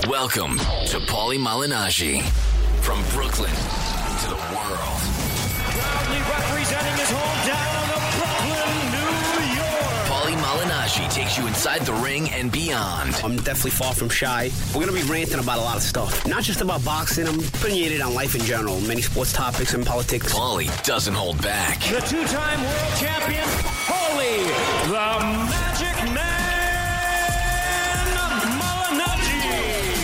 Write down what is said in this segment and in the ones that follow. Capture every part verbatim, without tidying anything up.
Welcome to Paulie Malignaggi. From Brooklyn to the world. Proudly representing his hometown of Brooklyn, New York. Paulie Malignaggi takes you inside the ring and beyond. I'm definitely far from shy. We're going to be ranting about a lot of stuff. Not just about boxing. I'm opinionated on life in general. Many sports topics and politics. Paulie doesn't hold back. The two-time world champion, Paulie, the Magic Man Malignaggi.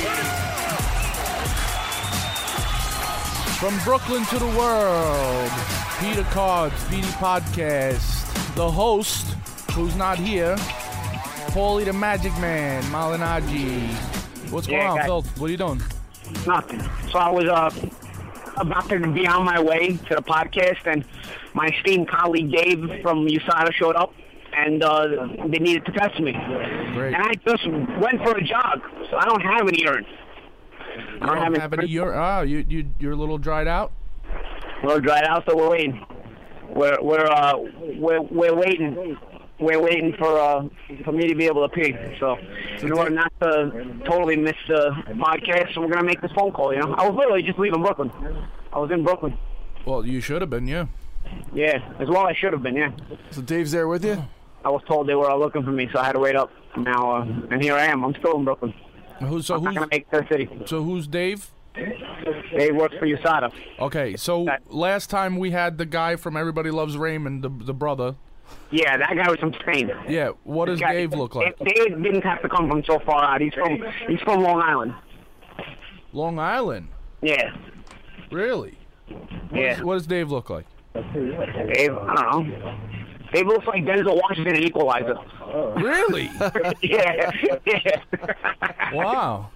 From Brooklyn to the world, Peter Cards, P D Podcast. The host, who's not here, Paulie the Magic Man, Malignaggi. What's going Yeah, on, guys. Phil? What are you doing? Nothing. So I was uh, about to be on my way to the podcast, and my esteemed colleague Dave from U S A D A showed up, and uh, they needed to test me. Great. And I just went for a jog, so I don't have any urine. You don't have any urine? Oh, you, you, you're a little dried out? We're dried out, so we're waiting. We're we're uh we're we're waiting. We're waiting for uh for me to be able to pee. So in order not to totally miss the podcast, we're gonna make this phone call. You know, I was literally just leaving Brooklyn. I was in Brooklyn. Well, you should have been, yeah. Yeah, as well I should have been. Yeah. So Dave's there with you? I was told they were all looking for me, so I had to wait up. Now uh, and here I am. I'm still in Brooklyn. Who, so I'm not who's gonna make the city. so who's Dave? Dave works for U S A D A. Okay, so last time we had the guy from Everybody Loves Raymond, the the brother. Yeah, that guy was from Spain. Yeah, what does Guy- Dave look like? Dave didn't have to come from so far out. He's from he's from Long Island. Long Island? Yeah. Really? Yeah. What does Dave look like? Dave, I don't know. Dave looks like Denzel Washington in Equalizer. Really? yeah, yeah. Wow.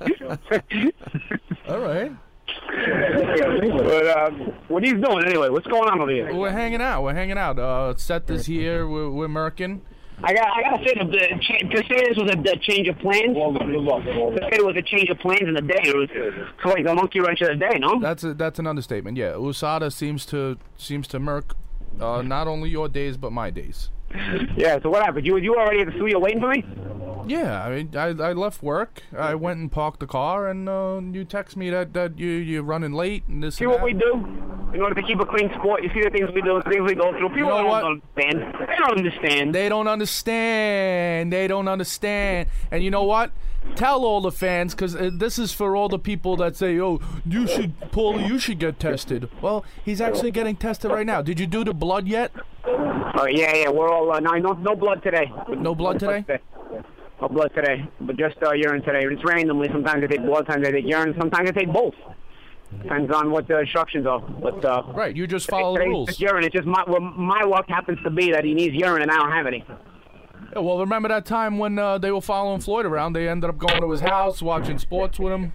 All right. But um, what he's doing anyway? What's going on over here? We're hanging out. We're hanging out. Uh, Seth is here. We're, we're murking. I got, I gotta say that the cha- to say this was a, a change of plans. To say it was a change of plans in the day. It was it's like a monkey wrench of the day, no? That's a, that's an understatement. Yeah, U S A D A seems to seems to murk uh, not only your days but my days. Yeah. So what happened? You you already at the studio waiting for me? Yeah, I mean, I, I left work. I went and parked the car, and uh, you text me that, that you you're running late and this. See and what that. we do in order to keep a clean sport. You see the things we do, the things we go through. People know don't what? understand. They don't understand. They don't understand. They don't understand. And you know what? Tell all the fans, because uh, this is for all the people that say, oh, you should, Paulie, you should get tested. Well, he's actually getting tested right now. Did you do the blood yet? Oh yeah, yeah. We're all uh, no, no, no blood today. No blood today? No blood today, but just uh, urine today. It's randomly. Sometimes I take blood, sometimes I take urine, sometimes I take both. Depends on what the instructions are. But uh, Right, you just follow the today's rules. just urine. It's just my well, my luck happens to be that he needs urine and I don't have any. Yeah, well, remember that time when uh, they were following Floyd around? They ended up going to his house, watching sports with him.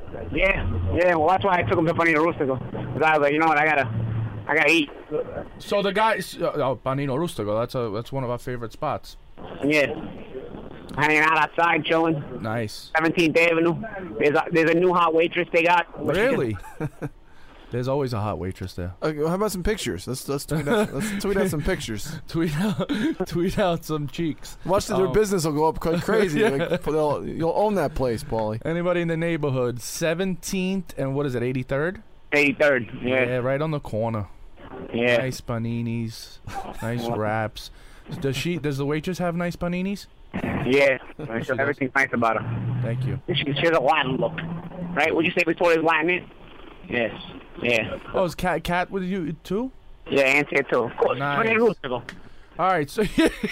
Yeah, yeah. Well, that's why I took him to Panino Rustico. Because I was like, you know what, I gotta, I gotta eat. So the guys, uh, oh, Panino Rustico, that's a that's one of our favorite spots. Yeah. Hanging out outside, chilling. Nice. seventeenth Avenue. There's a, there's a new hot waitress they got. Really? There's always a hot waitress there. Uh, how about some pictures? Let's let's tweet out, let's tweet out some pictures. Tweet out, tweet out some cheeks. Watch that their Um, business will go up quite crazy. Yeah. Like, they'll- you'll own that place, Paulie. Anybody in the neighborhood, seventeenth and what is it, eighty-third? eighty-third. Yeah, Yeah. right on the corner. Yeah. Nice paninis, nice wraps. Does she? Does the waitress have nice paninis? Yeah. So everything's nice about her. Thank you. She, she has a Latin look. Right? Would you say Victoria's Latin is? Yes. Yeah. Oh, is Cat Cat with you too? Yeah, Aunt's here too. Of course. Nice. twenty rules to go. All right, so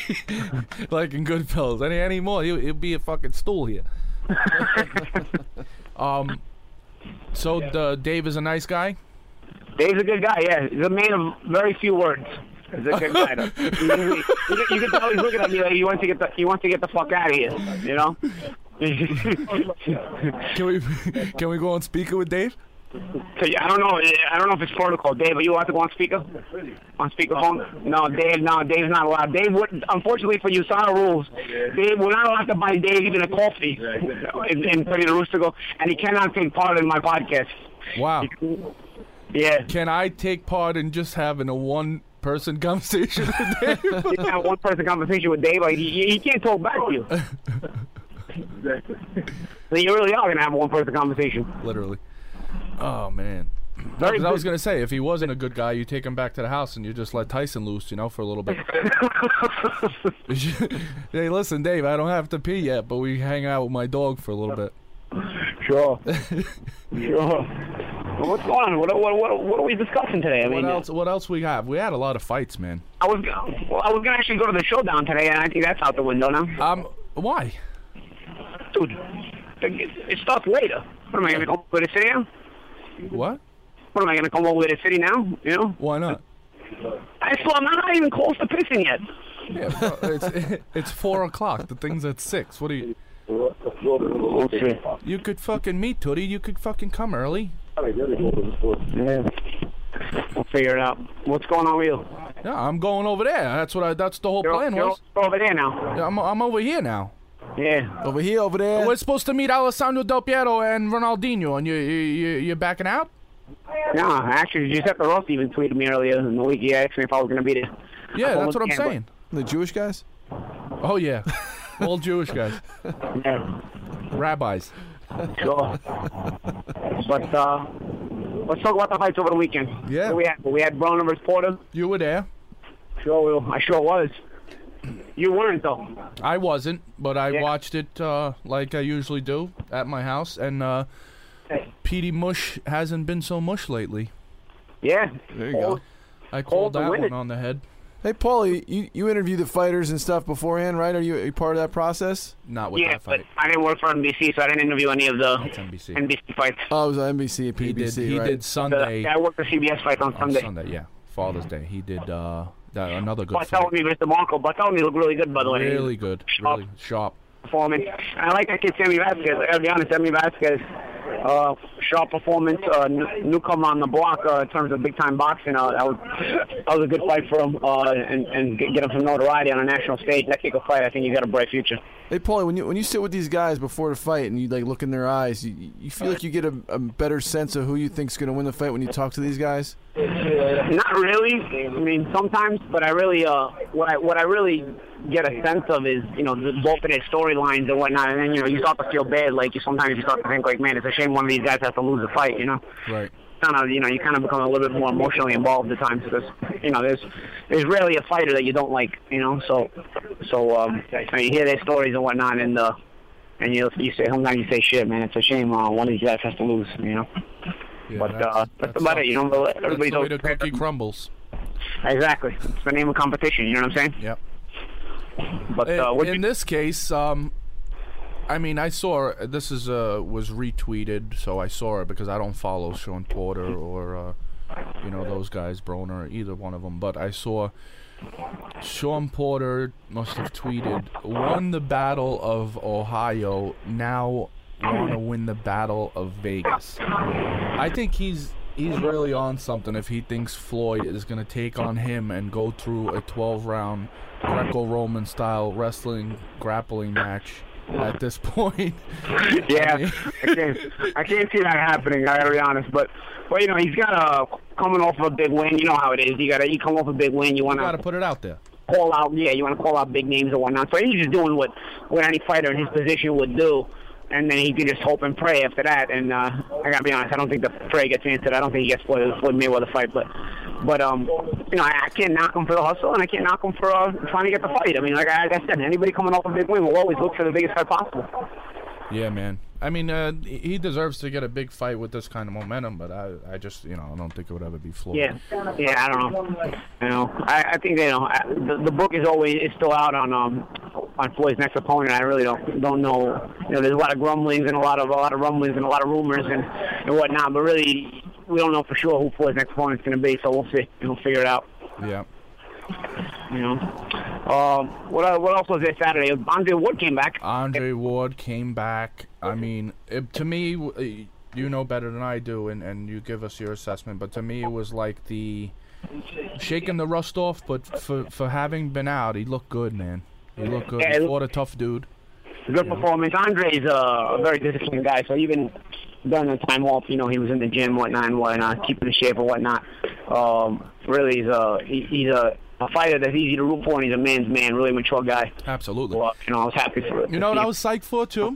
like in Goodfellas, any any more? He'll, he'll be a fucking stool here. um, so the Dave is a nice guy. Dave's a good guy, yeah. He's a man of very few words. He's a good guy. Though. you, you, you, you can tell he's looking at me like he wants to get the he wants to get the fuck out of here. You know. Can we can we go on speaker with Dave? So, I don't know. I don't know if it's protocol, Dave. Are you allowed to go on speaker? On speakerphone? No, Dave. No, Dave's not allowed. Dave would, unfortunately for U S A D A rules, Dave, we're not allowed to buy Dave even a coffee in, in Pretty Rustico, and he cannot take part in my podcast. Wow. Yeah. Can I take part in just having a one-person conversation with Dave? You can have one person conversation with Dave. Like he, he can't talk back to you. So you really are gonna have a one-person conversation. Literally. Oh man. Very I was good. gonna say, if he wasn't a good guy, you take him back to the house and you just let Tyson loose, you know, for a little bit. Hey, listen, Dave, I don't have to pee yet, but we hang out with my dog for a little bit. Sure. Sure. Well, what's going on? What, what, what, what are we discussing today? I What mean, else? What else we have? We had a lot of fights, man. I was well, I was gonna actually go to the showdown today, and I think that's out the window now. Um, why? Dude, it, it starts later. What am I gonna come over to the city now? What? What am I gonna come over to the city now? You know? Why not? I still, I'm not even close to pissing yet. Yeah, bro, it's it's four o'clock. The thing's at six. What do you? Okay. You could fucking meet Tootie. You could fucking come early. Yeah. We'll figure it out. What's going on with you? Yeah, I'm going over there. That's what I. That's the whole You're, plan you're was. over there now. Yeah, I'm I'm over here now. Yeah. Over here, over there. We're supposed to meet Alessandro Del Piero and Ronaldinho, and you you you you're backing out? No, actually, Giuseppe Rossi even tweeted me earlier in the week. He asked me if I was going to be there. Yeah, I that's what I'm told him, saying. The Jewish guys? Oh yeah, all Jewish guys, Yeah, rabbis. sure. But uh, let's talk about the fights over the weekend. Yeah. What do we had we had Broner versus Porter. You were there. Sure, we, I sure was. You weren't though. I wasn't, but I Yeah. watched it uh, like I usually do at my house, and uh, Petey Mush hasn't been so mush lately. Yeah. There you go. I Hold called the that win one it. on the head. Hey, Paulie, you, you interview the fighters and stuff beforehand, right? Are you, are you part of that process? Not with Yeah, that but fight. I didn't work for N B C, so I didn't interview any of the That's N B C. N B C fights. Oh, it was on N B C, He P B did. C, He right? did The, Sunday. yeah, I worked the C B S fights on on Sunday. Sunday, yeah, Father's Day. He did uh, that, another good Bartholomew fight. versus DeMarco. Bartholomew looked really good, by the way. Really good, Sharp. really sharp. Performance. I like that kid, Sammy Vasquez. I gotta be honest, Sammy Vasquez, uh, sharp performance, uh, n- newcomer on the block uh, in terms of big time boxing. Uh, that was that was a good fight for him, uh, and and get, get him some notoriety on a national stage. That kid could fight. I think he's got a bright future. Hey, Paulie, when you when you sit with these guys before the fight and you like look in their eyes, you, you feel like you get a, a better sense of who you think's going to win the fight when you talk to these guys? Not really. I mean, sometimes, but I really, uh, what I what I really get a sense of is, you know, the, both of their storylines and whatnot, and then, you know, you start to feel bad. Like, you sometimes you start to think, like, man, it's a shame one of these guys has to lose a fight, you know? Right. Kind of, you know, you kind of become a little bit more emotionally involved at times because, you know, there's there's rarely a fighter that you don't like, you know. So, so um, so you hear their stories and whatnot, and uh, and you you say sometimes you say, shit, man, it's a shame uh, one of these guys has to lose, you know. Yeah, but that's, uh, that's about it, you know. That's Everybody's the way the always- cookie crumbles. Exactly. It's the name of competition. You know what I'm saying? Yep. But uh, what in you, this case, um, I mean, I saw this is uh was retweeted, so I saw it because I don't follow Sean Porter or uh, you know those guys, Broner, either one of them. But I saw Sean Porter must have tweeted, "Won the Battle of Ohio, now want to win the Battle of Vegas." I think he's he's really on something if he thinks Floyd is going to take on him and go through a twelve round Greco-Roman style wrestling grappling match at this point. yeah, I can't, I can't see that happening. I gotta be honest, but but you know he's got a coming off of a big win. You know how it is. You gotta you come off a big win. You want You got to to put it out there. call out. Yeah, you want to call out big names and whatnot. So he's just doing what what any fighter in his position would do. And then he can just hope and pray after that. And uh, I gotta be honest, I don't think the prayer gets answered. I don't think he gets Floyd, Floyd Mayweather fight. But, but um, you know, I, I can't knock him for the hustle, and I can't knock him for uh, trying to get the fight. I mean, like I, like I said, anybody coming off a big win will always look for the biggest fight possible. Yeah, man. I mean, uh, he deserves to get a big fight with this kind of momentum, but I, I just, you know, I don't think it would ever be Floyd. Yeah, yeah, I don't know. You know, I, I think you know I, the, the book is always is still out on um on Floyd's next opponent. I really don't don't know. You know, there's a lot of grumblings and a lot of a lot of rumblings and a lot of rumors and, and whatnot, but really we don't know for sure who Floyd's next opponent's going to be. So we'll see. We'll figure it out. Yeah. You know, um, what uh, what else was there Saturday? Andre Wood came back. Andre Ward came back. I mean, it, to me, w- you know better than I do, and, and you give us your assessment, but to me it was like the shaking the rust off, but for, for having been out, he looked good, man. He looked good. Yeah, He it- fought a tough dude. Good performance. Andre's uh, a very disciplined guy, so even during the time off, you know, he was in the gym, whatnot, and whatnot, keeping in shape and whatnot. Um, really, he's a he, he's a, a fighter that's easy to root for, and he's a man's man, really mature guy. Absolutely. Well, you know, I was happy for it. You know what I was psyched for, too?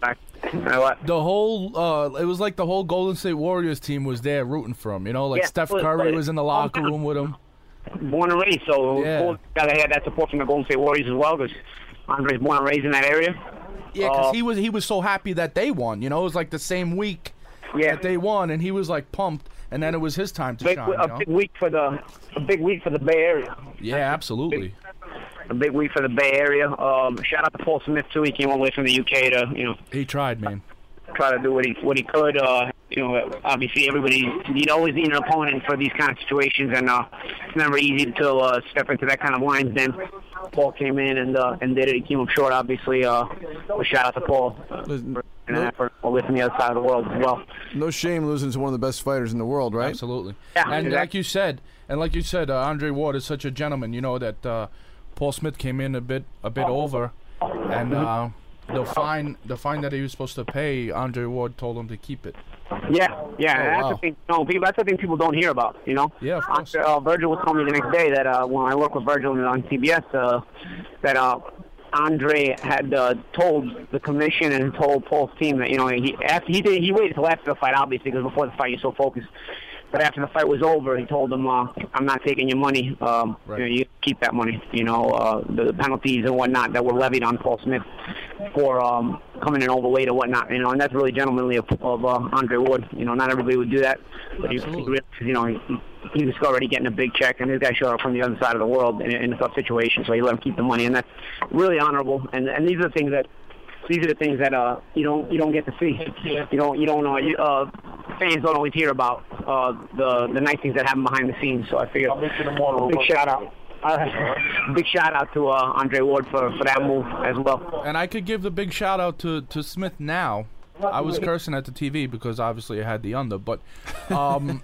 Uh, what? The whole, uh, it was like the whole Golden State Warriors team was there rooting for him. You know, like Yeah, Steph but- Curry but- was in the locker room with him. Born and raised, so Yeah. cool that I had that support from the Golden State Warriors as well, because Andre's born and raised in that area. Yeah, because Uh, he was he was so happy that they won. You know, it was like the same week Yeah. that they won, and he was like pumped. And then it was his time to Big, shine. a You know? big week for the a big week for the Bay Area. Yeah, absolutely. A big week for the Bay Area. Um, shout out to Paul Smith too. He came all the way from the U K to you know He tried, man. try to do what he what he could. Uh, you know, obviously everybody you always need an opponent for these kind of situations, and uh, it's never easy to uh, step into that kind of lines. Then Paul came in and uh, and did it. He came up short, obviously. Uh, but shout out to Paul uh, There's for an no- effort all the way from the other side of the world as well. No shame losing to one of the best fighters in the world, right? Absolutely. Yeah, and exactly. like you said, and like you said, uh, Andre Ward is such a gentleman. You know that uh, Paul Smith came in a bit a bit over, and uh, the fine the fine that he was supposed to pay, Andre Ward told him to keep it. Yeah, yeah, Oh, that's wow. the thing. No, people, that's the thing people don't hear about. You know. Yeah, of course. Uh, Virgil was telling me the next day that uh, when I worked with Virgil on C B S, uh, that uh, Andre had uh, told the commission and told Paul's team that you know he after he did he waited till after the fight, obviously, because before the fight you're so focused. But after the fight was over, he told them, uh, "I'm not taking your money. Um, Right. you, know, you keep that money. You know, uh, the penalties and whatnot that were levied on Paul Smith for um, coming in overweight or whatnot. You know, and that's really gentlemanly of, of uh, Andre Ward. You know, not everybody would do that, but he, he Absolutely. realized, you know, he, he was already getting a big check, and this guy showed up from the other side of the world in, in a tough situation, so he let him keep the money, and that's really honorable. And and these are the things that. These are the things that uh you don't you don't get to see. You don't you don't know. You, uh, fans don't always hear about uh the the nice things that happen behind the scenes. So I figure big shout out, uh, big shout out to uh, Andre Ward for, for that move as well. And I could give the big shout out to, to Smith now. I was cursing at the T V because obviously I had the under, but um,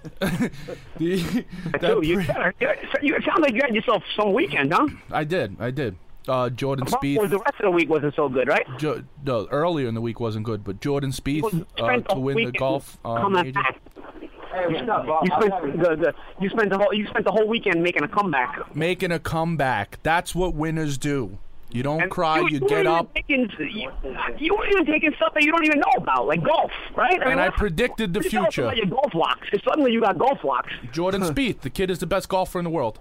the, that Dude, you, pre- you it sounds like you had yourself some weekend, huh? I did, I did. Uh, Jordan Was the Spieth. rest of the week wasn't so good, right? Jo- no, earlier in the week wasn't good, but Jordan Spieth You uh, spent to the win the weekend golf uh, coming major. back. You spent the, the you spent the whole you spent the whole weekend making a comeback. Making a comeback. That's what winners do. You don't And cry, you, weren't get even up. Taking, you, you weren't even taking stuff that you don't even know about, like golf, right? And I what- predicted the what do you tell us future. about your golf locks, 'cause suddenly you got golf locks. Jordan Spieth, the kid is the best golfer in the world.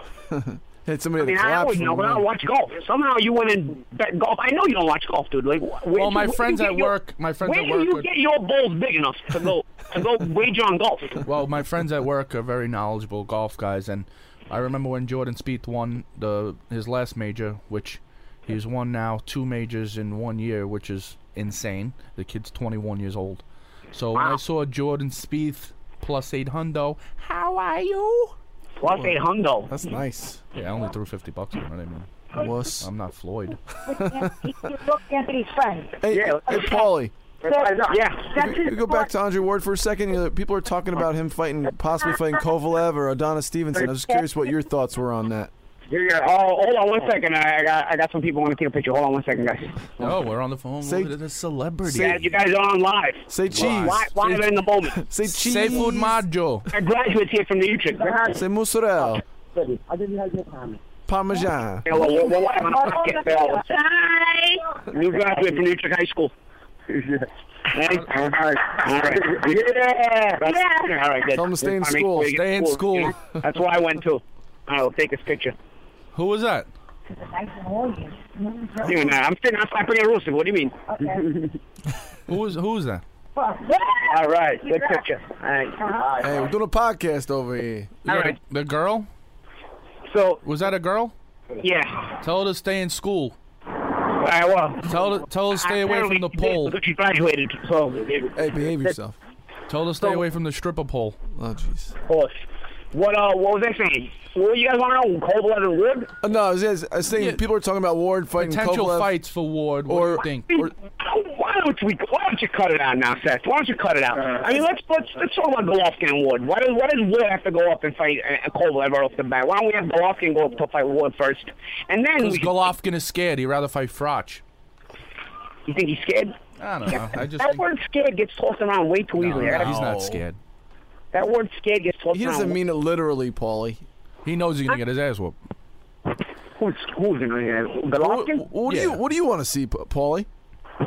Hit somebody I mean, that I collapsed always from know, but I don't one. watch golf. Somehow you went and bet golf. I know you don't watch golf, dude. Like, where Well, do- my where do friends you at get your- work, my friends where at do work you would- get your balls big enough to go to go wager on golf? Well, my friends at work are very knowledgeable golf guys, and I remember when Jordan Spieth won the his last major, which he's won now two majors in one year, which is insane. The kid's twenty-one years old. So when I Wow. saw Jordan Spieth plus eight hundo, how are you? Plus eight hundo. That's nice. Yeah, I only threw fifty bucks on it. I mean, Wuss. I'm not Floyd. Look, Anthony's friend. Hey, Yeah. hey, Paulie. Yeah. That's You go back to Andre Ward for a second. You know, people are talking about him fighting, possibly fighting Kovalev or Adonis Stevenson. I was just curious what your thoughts were on that. Yeah, yeah. Oh, hold on one second. I got I got some people want to take a picture. Hold on one second, guys. Oh, we're on the phone Say- with a celebrity. Yeah, you guys are on live. Say cheese. Live, live in the moment. Say cheese. Seafood Maggio. Our graduates here from the Utrecht. Say mozzarella. Parmesan. Yeah, well, we're, we're live on a podcast. Bill. Hi. New graduate from Utrecht High School. Hey? All right. All right. Yeah. Yeah. All right, good. Tell 'em to stay in I mean, school. before you get Stay in to school. you know? That's where I went to. All right, we'll take this picture. Who was that? You and I. I'm sitting outside bringing a rooster. What do you mean? Who was who was that? All right, good picture. All right. Hey, we're doing a podcast over here. You All got a- right. The girl? So, Was that a girl? yeah. Tell her to stay in school. All right, well. Tell her, tell her to stay away from the pole. She graduated, so. Hey, behave yourself. Tell her to stay away from the stripper pole. Oh, jeez. Horse. What uh? What was I saying? What you guys want to know? Kovalev and Wood? Uh, no, I was, I was saying Yeah. people are talking about Ward fighting Potential Kovalev. fights for Ward. What Or- do you think? Or- Why don't we? Why don't you cut it out now, Seth? Why don't you cut it out? I mean, let's let's let's talk about Golovkin and Wood. Why does why does Wood have to go up and fight uh, Kovalev right off the bat? Why don't we have Golovkin go up to fight Wood first, and then Because we Golovkin is scared. He'd rather fight Froch. You think he's scared? I don't know. I just That think. word "scared" gets tossed around way too No, easily. no, I gotta- he's not No. scared. That word "scared" gets tossed He around. doesn't mean it literally, Paulie. He knows he's gonna get his ass whooped. Who's who's in here? What, Golovkin? what do you Yeah. What do you want to see, Pa- Paulie? I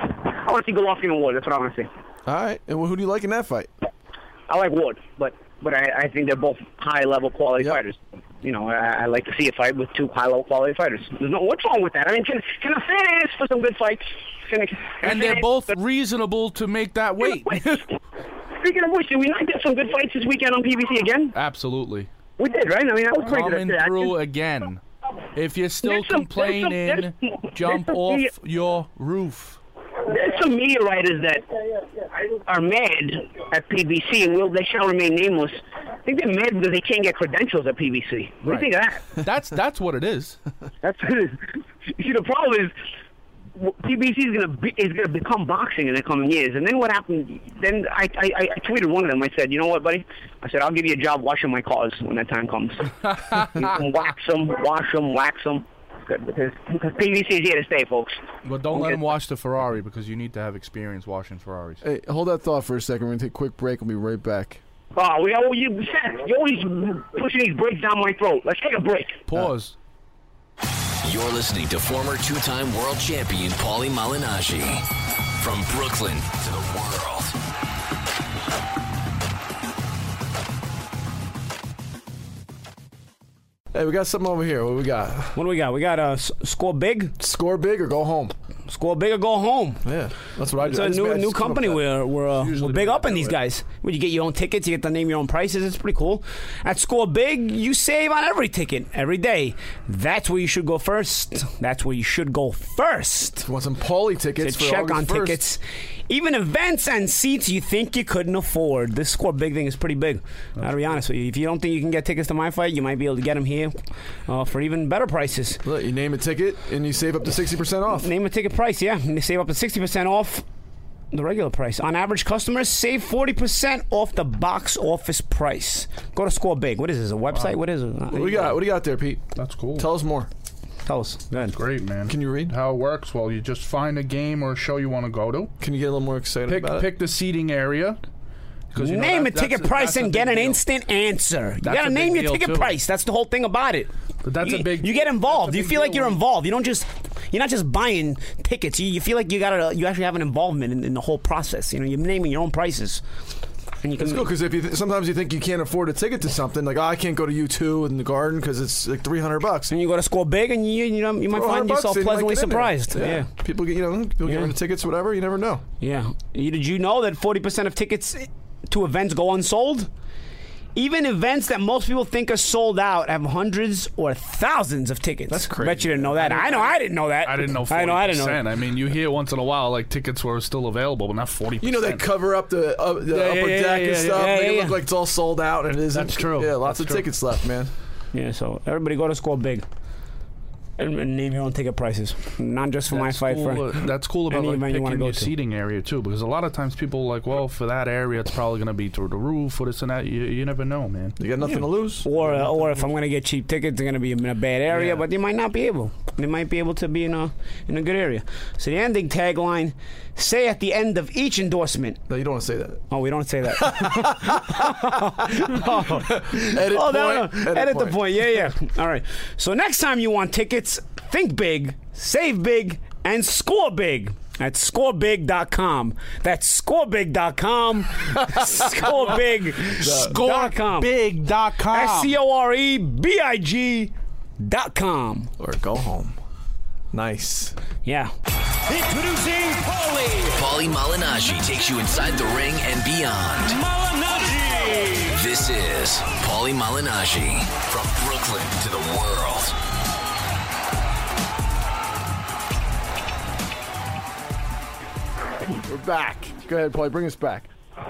I want to see Golovkin and Ward. That's what I want to see. All right. And who do you like in that fight? I like Ward, but but I, I think they're both high-level quality Yep. fighters. You know, I, I like to see a fight with two high-level quality fighters. There's no what's wrong with that? I mean, can can a fan ask for some good fights? Can a, can a And fan they're ask both for- reasonable to make that weight. Speaking of which, did we not get some good fights this weekend on P B C again? Absolutely. We did, right? I mean, that was pretty Coming good. through again. If you're still There's some- there's some- complaining, there's- jump there's some off media- your roof. There's some media writers that are mad at P B C, and will they shall remain nameless. I think they're mad because they can't get credentials at P B C. What do you think of that? That's that's what it is. That's see, the problem is w- P B C is gonna be, is gonna become boxing in the coming years. And then what happened? Then I, I I tweeted one of them. I said, you know what, buddy? I said I'll give you a job washing my cars when that time comes. You can wax them, wash them, wax them. Good, because, because P B C is here to stay, folks. But don't let Okay. him wash the Ferrari because you need to have experience washing Ferraris. Hey, hold that thought for a second. We're going to take a quick break. We'll be right back. Oh, we oh, you you always pushing these breaks down my throat. Let's take a break. Pause. You're listening to former two-time world champion Paulie Malignaggi. From Brooklyn to the world. Hey, we got something over here. What we got? What do we got? We got uh, s- score big, Score big or go home? score big or go home. Yeah, that's what I do. It's I a just- new I just new come up company. with that. We're we're, uh, Usually we're big do it up in that these way. guys. When you get your own tickets, you get to name your own prices. It's pretty cool. At Score Big, you save on every ticket every day. That's where you should go first. That's where you should go first. You want some Paulie tickets To for check August on first. tickets, even events and seats you think you couldn't afford. This Score Big thing is pretty big. I'll be honest with you. If you don't think you can get tickets to my fight, you might be able to get them here uh, for even better prices. Look, you name a ticket and you save up to sixty percent off. Name a ticket price, yeah. And they save up to sixty percent off the regular price. On average, customers save forty percent off the box office price. Go to Score Big. What is this, a website? What is it? What do we got? What do you got there, Pete? That's cool. Tell us more. Tell us. Go ahead. Great, man. Can you read? How it works? Well, you just find a game or a show you want to go to. Can you get a little more excited Pick about pick the seating area. 'Cause, you know, Name that- a ticket that's price that's a and get big an deal. instant answer. You That's gotta a name big your deal, ticket too. price. That's the whole thing about it. But that's you, a big. You get involved. that's a You big feel like deal you're when- involved. You don't just. You're not just buying tickets. You, you feel like you got You actually have an involvement in, in the whole process. You know, you're naming your own prices. And you can. It's cool because if you th- sometimes you think you can't afford a ticket to something like oh, I can't go to U two in the Garden because it's like three hundred bucks. And you go to Score Big, and you you know you might Throw find one hundred yourself bucks in, you might pleasantly get in there. surprised. Yeah. Yeah. people get you know people get Yeah. rid of tickets, whatever. You never know. Yeah. You- Did you know that forty percent of tickets to events go unsold? Even events that most people think are sold out have hundreds or thousands of tickets. That's crazy. Bet you didn't know that. I, know I didn't know that. I didn't know. I know I didn't know. forty percent. That. I mean, you hear once in a while like tickets were still available, but not forty percent. You know they cover up the, uh, the Yeah, upper yeah, yeah, deck yeah, and yeah, stuff. yeah, make yeah, it look yeah. like it's all sold out, and it isn't. That's true. Yeah, lots That's of true. tickets left, man. Yeah. So everybody go to Score Big. And, and name your own ticket prices, not just for my That's fight. cool, For uh, that's cool about any like, event you wanna picking go your to. seating area too, because a lot of times people are like, well, for that area, it's probably going to be through the roof or this and that. You, you never know, man. You got nothing to lose. or uh, or if I'm gonna get cheap tickets, they're gonna be in a bad area, Yeah. but they might not be able. They might be able to be in a in a good area. So the ending tagline: say at the end of each endorsement. No, you don't want to say that. Oh, we don't say that. Edit oh, point. no, no. Edit, Edit point. the point. Yeah, yeah. All right. So next time you want tickets, think big, save big, and score big. That's score big dot com. That's score big dot com. score big dot com. Big dot com. S C O R E B I G dot com. Or go home. Nice. Yeah. Introducing Paulie Paulie Malignaggi takes you inside the ring and beyond. Malignaggi. This is Paulie Malignaggi. From Brooklyn to the world. We're back. Go ahead, Paulie. Bring us back.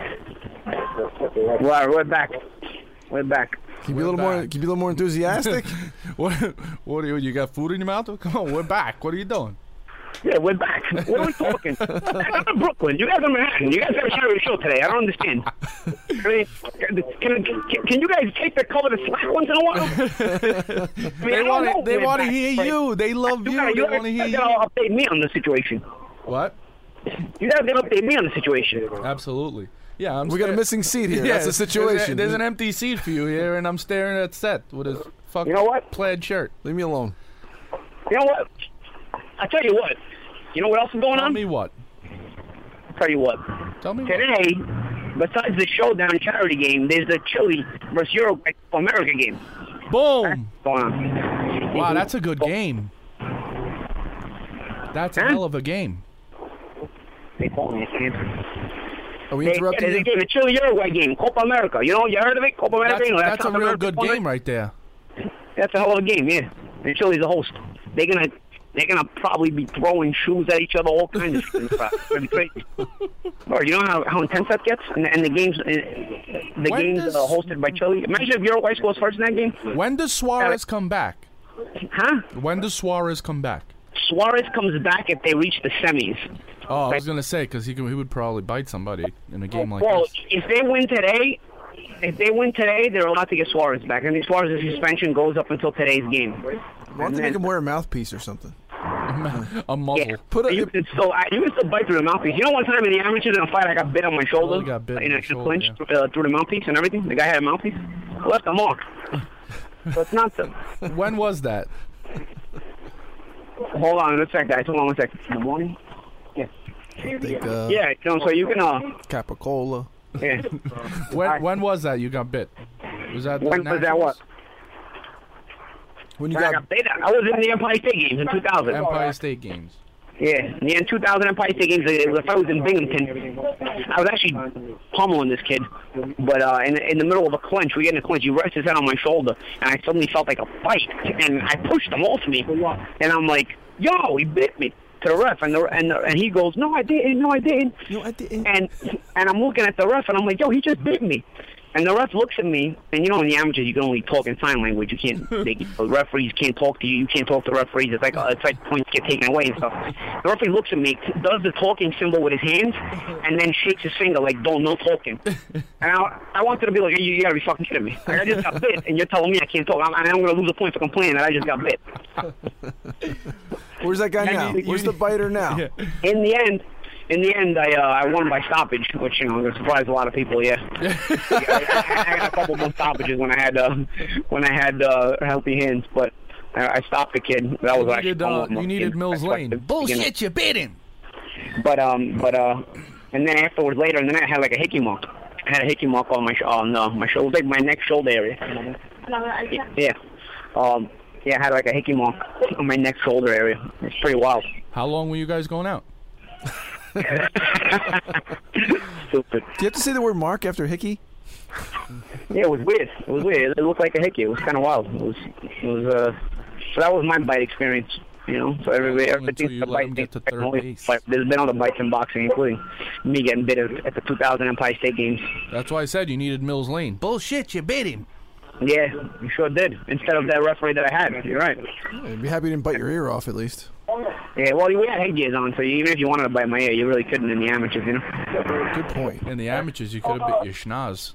Well, we're back. We're back. Can you be a little more? Can you be a little more enthusiastic? What? What are you? You got food in your mouth? Come on, we're back. What are you doing? Yeah, we're back. What are we talking? I'm in Brooklyn. You guys are in Manhattan. You guys got to carry the show today. I don't understand. I mean, can, can, can you guys take the cover the slack once in a while? I mean, They I don't want know to. They we're want to back, hear but you. They love You you. gotta, They you want to hear guys you. gotta update me on the situation. What? You guys gotta update me on the situation. Absolutely. Yeah, I'm We got a sta- missing seat here. Yeah, That's the situation. There's, a- there's an empty seat for you here, and I'm staring at Seth with his fucking You know what? plaid shirt. Leave me alone. You know what? I tell you what. You know what else is going Tell on? me what? tell you what. Tell me Today, besides the Showdown charity game, there's the Chile versus Uruguay America game. Boom! Going on. Wow, that's a good game. That's a Huh? hell of a game. They call me a cancer. Are we They- interrupting There's a you? game, the Chile Uruguay game, Copa America. You know, you heard of it? Copa America. That's, you know, that's a South real America good tournament. game right there. That's a hell of a game, yeah. And Chile's the host. They're gonna, they're gonna probably be throwing shoes at each other, all kinds of shit. It's gonna be crazy. Bro, you know how, how intense that gets? And, and the games, uh, the When games does- uh, hosted by Chile. Imagine if Uruguay scores first in that game. When does Suarez come back? Huh? When does Suarez come back? Suarez comes back if they reach the semis. Oh, I was gonna say because he could, he would probably bite somebody in a game like Well, this. if they win today, if they win today, they're allowed to get Suarez back. And Suarez's suspension goes up until today's game. Why don't they make him wear a mouthpiece or something? A muzzle. Yeah. Put a- you can still, I, you can still bite through the mouthpiece. You know, one time in the amateurs in a fight, I got bit on my shoulder. Oh, you got bit in on a, the in a shoulder, clinch yeah. uh, through the mouthpiece and everything. The guy had a mouthpiece. I left a mark. So it's not the. When was that? Hold on a sec, guys. Hold on one sec. In the morning. Yeah. I think, uh, Yeah. You know, so you can. Uh, Capicola. yeah. When when was that you got bit? Was that the When was that? Nationals? What? When you When I got got bit. I was in the Empire State Games in two thousand. Empire State Games. Yeah, yeah, in two thousand Empire State Games, if I was in Binghamton, I was actually pummeling this kid. But uh, in, in the middle of a clinch, we get in a clinch, he rests his head on my shoulder, and I suddenly felt like a bite, and I pushed him off me, and I'm like, yo, he bit me to the ref, and the, and the, and he goes, no, I didn't, no, I didn't. No, I didn't. And and I'm looking at the ref, and I'm like, yo, he just bit me. And the ref looks at me, and you know, in the amateurs, you can only talk in sign language. You can't, they, the referees can't talk to you. You can't talk to referees. It's like, uh, it's like points get taken away and stuff. The referee looks at me, does the talking symbol with his hands, and then shakes his finger like, don't, no talking. And I, I wanted to be like, you, you gotta be fucking kidding me. Like, I just got bit, and you're telling me I can't talk. I'm, and I'm gonna lose a point for complaining that I just got bit. Where's that guy now? you- Where's the biter now? In the end, in the end, I uh, I won by stoppage, which you know surprised a lot of people. Yeah, I, I got a couple more stoppages when I had uh, when I had uh, healthy hands, but I, I stopped the kid. That was You actually needed, uh, almost you needed in- Mills Lane. beginning. Bullshit, you bit him. But um, but uh, and then afterwards, later, and then I had like a hickey mark. I had a hickey mark on my sh- on uh, my shoulder, like my neck shoulder area. Yeah, um, yeah, I had like a hickey mark on my neck shoulder area. It's pretty wild. How long were you guys going out? Stupid. Do you have to say the word Mark after Hickey? Yeah, it was weird. It was weird. It looked like a hickey. It was kind of wild. It was, it was. Uh, so that was my bite experience. You know, so everybody, Until everything's you a let bite him get to thing. third base. But there's been other bites in boxing, including me getting bit at at the two thousand Empire State Games. That's why I said you needed Mills Lane. Bullshit, you bit him. Yeah, you sure did. Instead of that referee that I had. You're right. I'd be happy you didn't bite your ear off at least. Yeah, well, we had headgears on, so even if you wanted to bite my ear, you really couldn't in the amateurs, you know. Good point. In the amateurs, you could have bit your schnoz.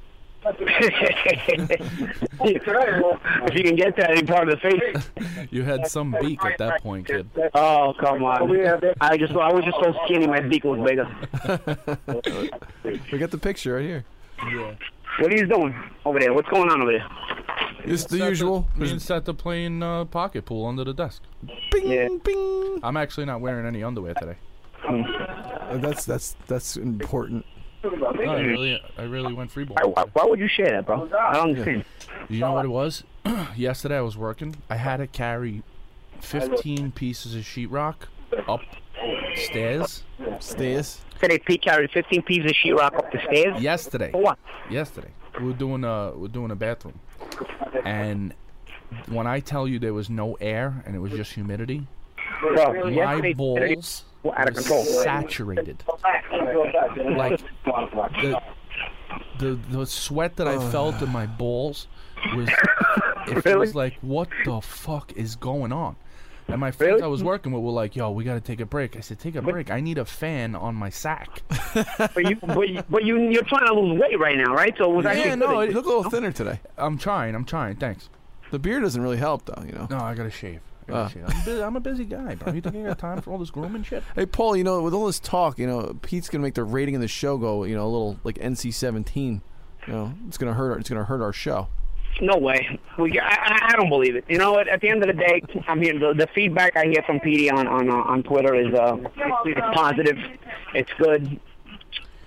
If you can get that any part of the face. You had some beak at that point, kid. Oh, come on. I just I was just so skinny, my beak was bigger. We got the picture right here. What are you doing over there? What's going on over there? It's the usual. Me and Seth are playing uh, pocket pool under the desk. Bing, Yeah. bing. I'm actually not wearing any underwear today. Uh, That's that's that's important. No, I really, I really went free ball. Why, why, why would you share that, bro? I don't understand. You know what it was? Yesterday I was working. I had to carry fifteen pieces of sheetrock upstairs. Stairs. Today, Pete carried fifteen pieces of sheetrock up the stairs. Yesterday. For what? Yesterday. We were doing a we were doing a bathroom, and when I tell you there was no air and it was just humidity, Bro, my yesterday, balls out of were control. saturated. Like the the the sweat that I felt in my balls was it Really? was like, what the fuck is going on? And my friends Really? I was working with were like, yo, we gotta take a break. I said, take a break. I need a fan on my sack. But you, but you, but you, you're trying to lose weight right now, right? So it was Yeah, actually no, You look a little thinner today. I'm trying. I'm trying. Thanks. The beard doesn't really help though, you know. No, I gotta shave. I gotta Ah. shave. I'm, busy, I'm a busy guy, bro. You think I got time for all this grooming shit? Hey Paul, you know, with all this talk, you know, Pete's gonna make the rating of the show go, you know, a little like N C seventeen. You know, it's gonna hurt. Our, it's gonna hurt our show. No way. We, I, I- I don't believe it. You know what? At the end of the day, I'm here. The, the feedback I hear from Petey on on uh, on Twitter is uh, it's positive. It's good.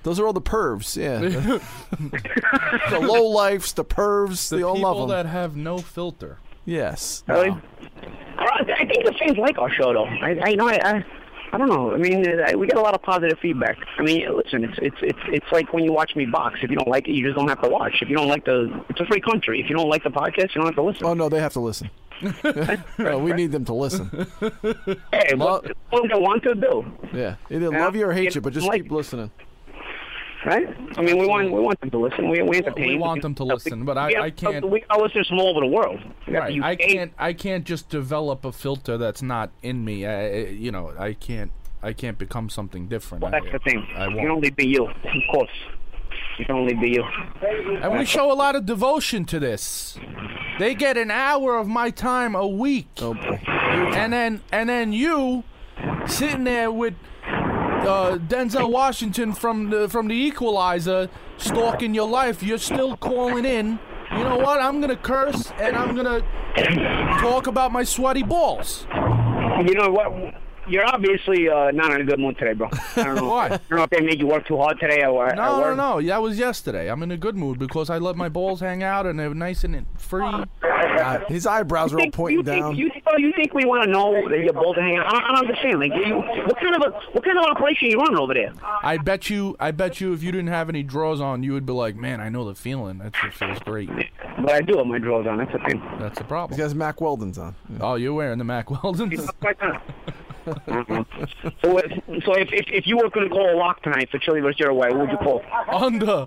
Those are all the pervs. Yeah, the, the low lifes, the pervs. The they all love people them. that have no filter. Yes. Really? No. I think the fans like our show, though. I, I you know, I, I, I don't know. I mean, uh, we get a lot of positive feedback. I mean, listen, it's it's it's it's like when you watch me box. If you don't like it, you just don't have to watch. If you don't like the, it's a free country. If you don't like the podcast, you don't have to listen. Oh no, they have to listen. No, we need them to listen. Hey, Lo- what they want to do, Yeah, either Yeah. love you or hate you, but just Like- keep listening. right? I mean, we want we want them to listen. We we entertain. We want them to listen, but I- We have- I can't- We got listeners from all over the world. We got Right. the I U K. can't. I can't just develop a filter that's not in me. I, I- you know, I can't. I can't become something different. Well, I, that's the thing. I You can won't. only be you, of course. You can only be you. And we show a lot of devotion to this. They get an hour of my time a week. Oh boy. And then and then you sitting there with uh, Denzel Washington from the from the Equalizer stalking your life. You're still calling in. You know what? I'm gonna curse and I'm gonna talk about my sweaty balls. You know what? You're obviously uh, not in a good mood today, bro. I don't know. Why? I don't know if they made you work too hard today or No, or no, work. no. That was yesterday. I'm in a good mood because I let my balls hang out and they're nice and free. God, his eyebrows are all Think- pointing you think, down. You, oh, you think we want to know that you're both hanging out? I don't, I don't understand. Like, you, what kind of a what kind of operation you running over there? I bet you, I bet you, if you didn't have any drawers on, you would be like, "Man, I know the feeling. That just feels great." But I do have my drawers on. That's the thing. That's the He problem. has Mac Weldon's on. Oh, you're wearing the Mac Weldons. Uh-uh. So, if, so if, if if you were going to call a lock tonight for Chile versus Uruguay, what would you call? Under.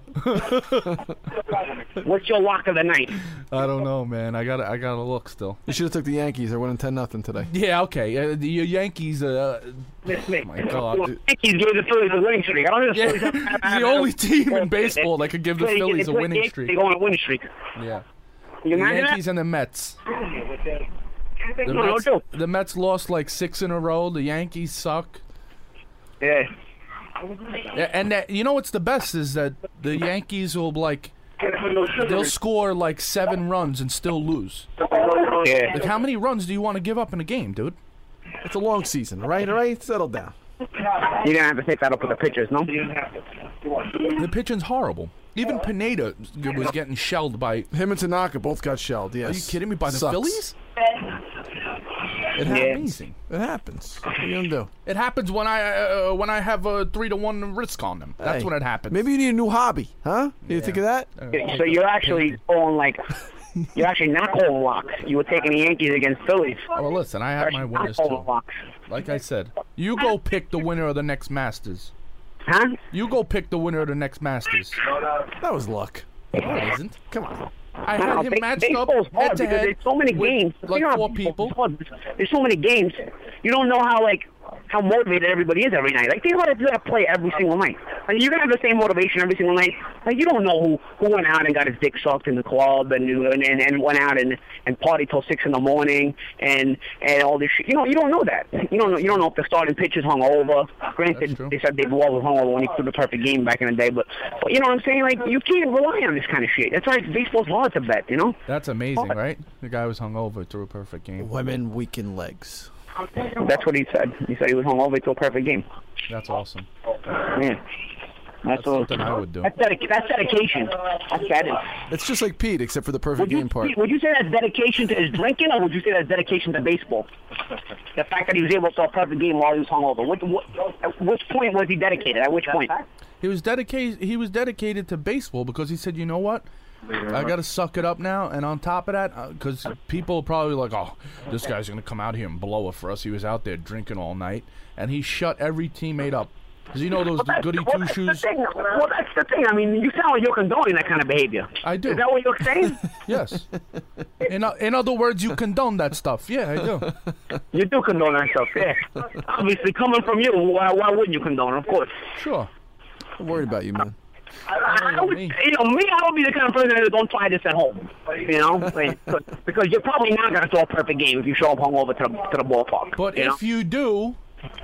What's your lock of the night? I don't know, man. I got, I got to look still. You should have took the Yankees. They're winning ten nothing today. Yeah, okay. Uh, the your Yankees. Uh, This me. my God. Yankees gave the Phillies a winning streak. I don't know. yeah, it's the only team in baseball that could give the Phillies a winning They streak. go on a winning streak. Yeah. You The imagine Yankees and the Mets. that? The No, no Mets, joke. the Mets lost like six in a row. The Yankees suck. Yeah. Yeah, and that, you know what's the best is that the Yankees will like they'll score like seven runs and still lose. Yeah. Like how many runs do you want to give up in a game, dude? It's a long season, all right? All right? Settle down. You didn't have to take that up with the pitchers, no? The pitching's horrible. Even Pineda was getting shelled by. Him and Tanaka both got shelled, yes. Are you kidding me? By the Sucks. Phillies? It Yeah. amazing. It happens. What are you going to do? It happens when I uh, when I have a three to one risk on them. That's Hey, when it happens. Maybe you need a new hobby, huh? You think of that? So you're actually calling like, you're actually not calling locks. You were taking the Yankees against Phillies. Oh, well, listen, I have my You're winners not calling too. locks. Like I said, you go pick the winner of the next Masters. Huh? You go pick the winner of the next Masters. That was luck. No, it isn't. Come on. I No, had him ba- matched up baseball's hard head to because head there's so many with, games. like You know how four baseball's people. hard. There's so many games. You don't know how like how motivated everybody is every night. Like think about if you got to play every single night. Like you're gonna have the same motivation every single night. Like you don't know who who went out and got his dick sucked in the club and and and, and went out and and party till six in the morning and and all this shit. You know you don't know that. You don't know you don't know if the starting pitcher's hung over. That's Granted, true. they said Dave Wall was hung over when he threw the perfect game back in the day, but, but you know what I'm saying? Like you can't rely on this kind of shit. That's why baseball's hard to bet. You know. That's amazing, right? The guy was hungover through a perfect game. Women weaken legs. That's what he said. He said he was hungover to a perfect game. That's awesome. Yeah. That's, That's what, something I would do. That's, dedica- that's dedication. That's that is. It's just like Pete, except for the perfect Would you, game part. would you say that's dedication to his drinking, or would you say that's dedication to baseball? The fact that he was able to throw a perfect game while he was hungover. What, what, at which point was he dedicated? At which point? He was dedicated. He was dedicated to baseball because he said, "You know what? I got to suck it up now." And on top of that, because uh, people are probably like, "Oh, this guy's gonna come out here and blow it for us." He was out there drinking all night, and he shut every teammate up. Cause you know those Well, that's- goody well, two that's the shoes. thing. Well, that's the thing. I mean, you sound like you're condoning that kind of behavior. I do. Is that what you're saying? Yes. In o- in other words, you condone that stuff. Yeah, I do. You do condone that stuff, yeah. Obviously, coming from you, why, why wouldn't you condone it? Of course. Sure. I'm worried about you, man. I, I would, you know, me, I would be the kind of person that don't try this at home. You know, like, because you're probably not going to throw a perfect game if you show up hungover to the, to the ballpark. But you if know? you do,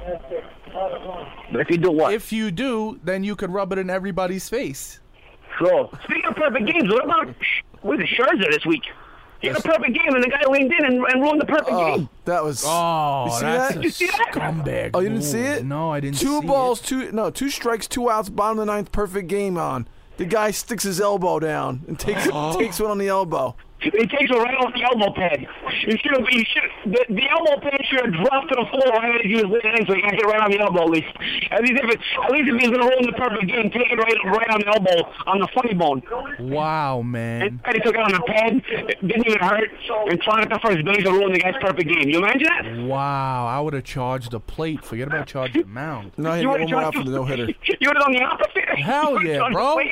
But if you do what? if you do, then you could rub it in everybody's face. Sure. Speaking of perfect games, what about where's the Scherzer this week? He had a perfect game, and the guy leaned in and, and ruined the perfect Oh, game. that was. Oh, You see that's that? a You see that? scumbag. Oh, you didn't move. see it? No, I didn't Two see balls, it. two no, two strikes, two outs, bottom of the ninth, perfect game on. The guy sticks his elbow down and takes takes one on the elbow. He takes it right off the elbow pad. He should have. He should. The, the elbow pad should have dropped to the floor right as he was leaning in, so he got hit right on the elbow. At least, at least if it, at least if he's gonna ruin the perfect game, take it right, right on the elbow, on the funny bone. Wow, man. And he took it on the pad. It didn't even hurt. And tried at the first base and ruined the guy's perfect game. You imagine that? Wow, I would have charged the plate. Forget about charging the mound. No, he You hit would've one more out charged- for the no hitter. You would have done the opposite. Hell You would've yeah, charged the bro. plate.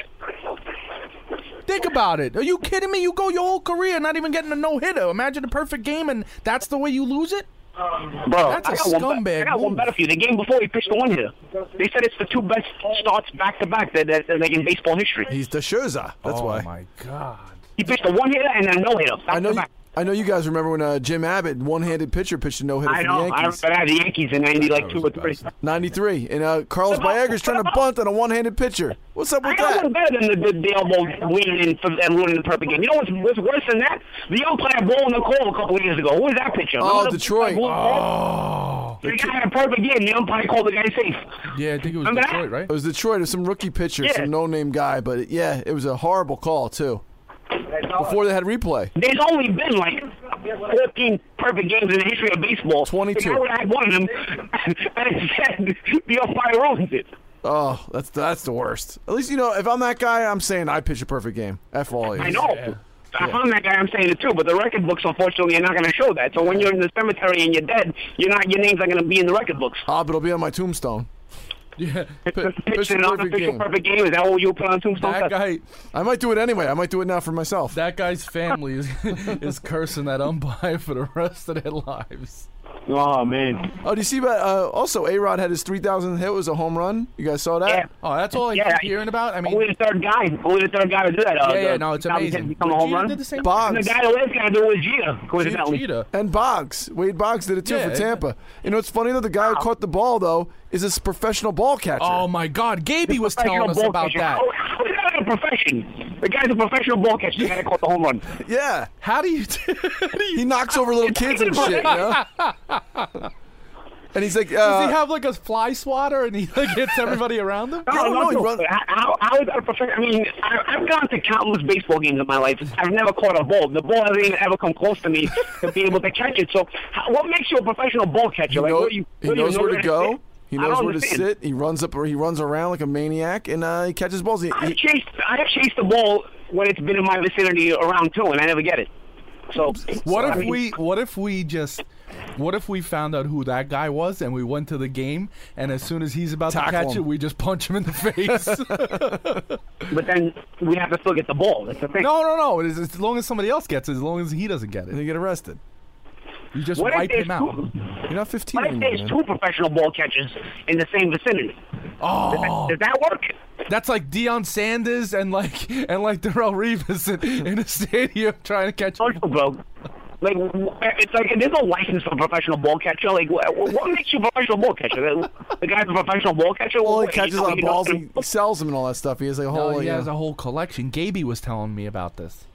Think about it. Are you kidding me? You go your whole career not even getting a no-hitter. Imagine a perfect game, and that's the way you lose it? Bro, That's a I got one, be- scumbag I got one move. better for you. The game before he pitched the one hitter. They said it's the two best starts back to back that that like in baseball history. He's the Scherzer. That's oh, why. my God. He pitched a one hitter and a no hitter. I know. To You, back. I know you guys remember when uh, Jim Abbott, one-handed pitcher, pitched a no hitter I for know. the I Yankees. remember that. The Yankees in ninety, like two or three. ninety-three, and uh, Carlos Baerger's trying to bunt on a one-handed pitcher. What's up I with got that? one better than the, the, the elbow leaning in for, and ruining the perfect game. You know what's, what's worse than that? The umpire blowing the call a couple of years ago. Who was that pitcher? Oh, Remember the Detroit. umpire blowing the call? Oh. The guy had a perfect game. The umpire called the guy safe. Yeah, I think it was Remember that? Detroit, right? It was Detroit. It was some rookie pitcher, Yeah. some no-name guy, but yeah, it was a horrible call too. Before they had replay. There's only been like fourteen perfect games in the history of baseball. twenty-two. The guy would have had one of them, and instead the umpire ruins it. Oh, that's that's the worst. At least you know if I'm that guy, I'm saying I pitch a perfect game. F all you. I know. If I'm that guy, I'm saying it too. But the record books, unfortunately, are not going to show that. So when you're in the cemetery and you're dead, you're not. Your name's not going to be in the record books. Ah, but it'll be on my tombstone. Yeah. P- Pitch pitch an a perfect unofficial game. perfect game. Is that what you put on tombstone? That guy, I might do it anyway. I might do it now for myself. that guy's family is is cursing that umpire for the rest of their lives. Oh man. Oh, do you see about uh, also A-Rod had his three thousandth hit was a home run? You guys saw that? Yeah. Oh, that's all I Yeah. keep hearing about. I mean, Only the third guy. Only the third guy to do that. Uh, yeah, yeah, the- no, it's that was amazing. Become a But home Jeter run. did the same And Boggs. the guy the last guy to do was Jeter, coincidentally. Jeter. And Boggs. Wade Boggs did it too Yeah. for Tampa. You know what's funny though? The guy who caught the ball though is a professional ball catcher. Oh my God, Gaby was telling us Professional ball about catcher. that. How, how is that a profession? The guy's a professional ball catcher. The guy that caught the home run. Yeah. How do you? how do you He knocks over little kids and shit, you know? And he's like, does uh, he have like a fly swatter and he like hits everybody around him? I don't know, he runs- How, how is that a profession? I mean, I, I've gone to countless baseball games in my life. I've never caught a ball. The ball hasn't even ever come close to me to be able to catch it. So, how, what makes you a professional ball catcher? he, Like, know- what do you, he what do you knows know where to go. sit? He I knows don't where to understand. sit. He runs up or he runs around like a maniac and uh, he catches balls. He, I've he, chased, I've chased the ball when it's been in my vicinity around too, and I never get it. So, What so, if I mean, we? What if we just? What if we found out who that guy was and we went to the game and as soon as he's about Tackle to catch him. it, we just punch him in the face? But then we have to still get the ball. That's the thing. no, no, no. As, as long as somebody else gets it, as long as he doesn't get and it, you get arrested. you just What if wipe there's him out. two- You're not fifteen What if anymore, there's man. two professional ball catchers in the same vicinity? Oh, Does that work? that's like Deion Sanders and like and like Darrell Revis in, in a stadium trying to catch. Social, bro. Like, it's like there's no license for a professional ball catcher. Like, what, what makes you a professional ball catcher? The, the guy's a professional ball catcher. Well, he What, catches you know, on you know, balls and he sells them and all that stuff. He has like a whole. No, he you has know- a whole collection. Gaby was telling me about this.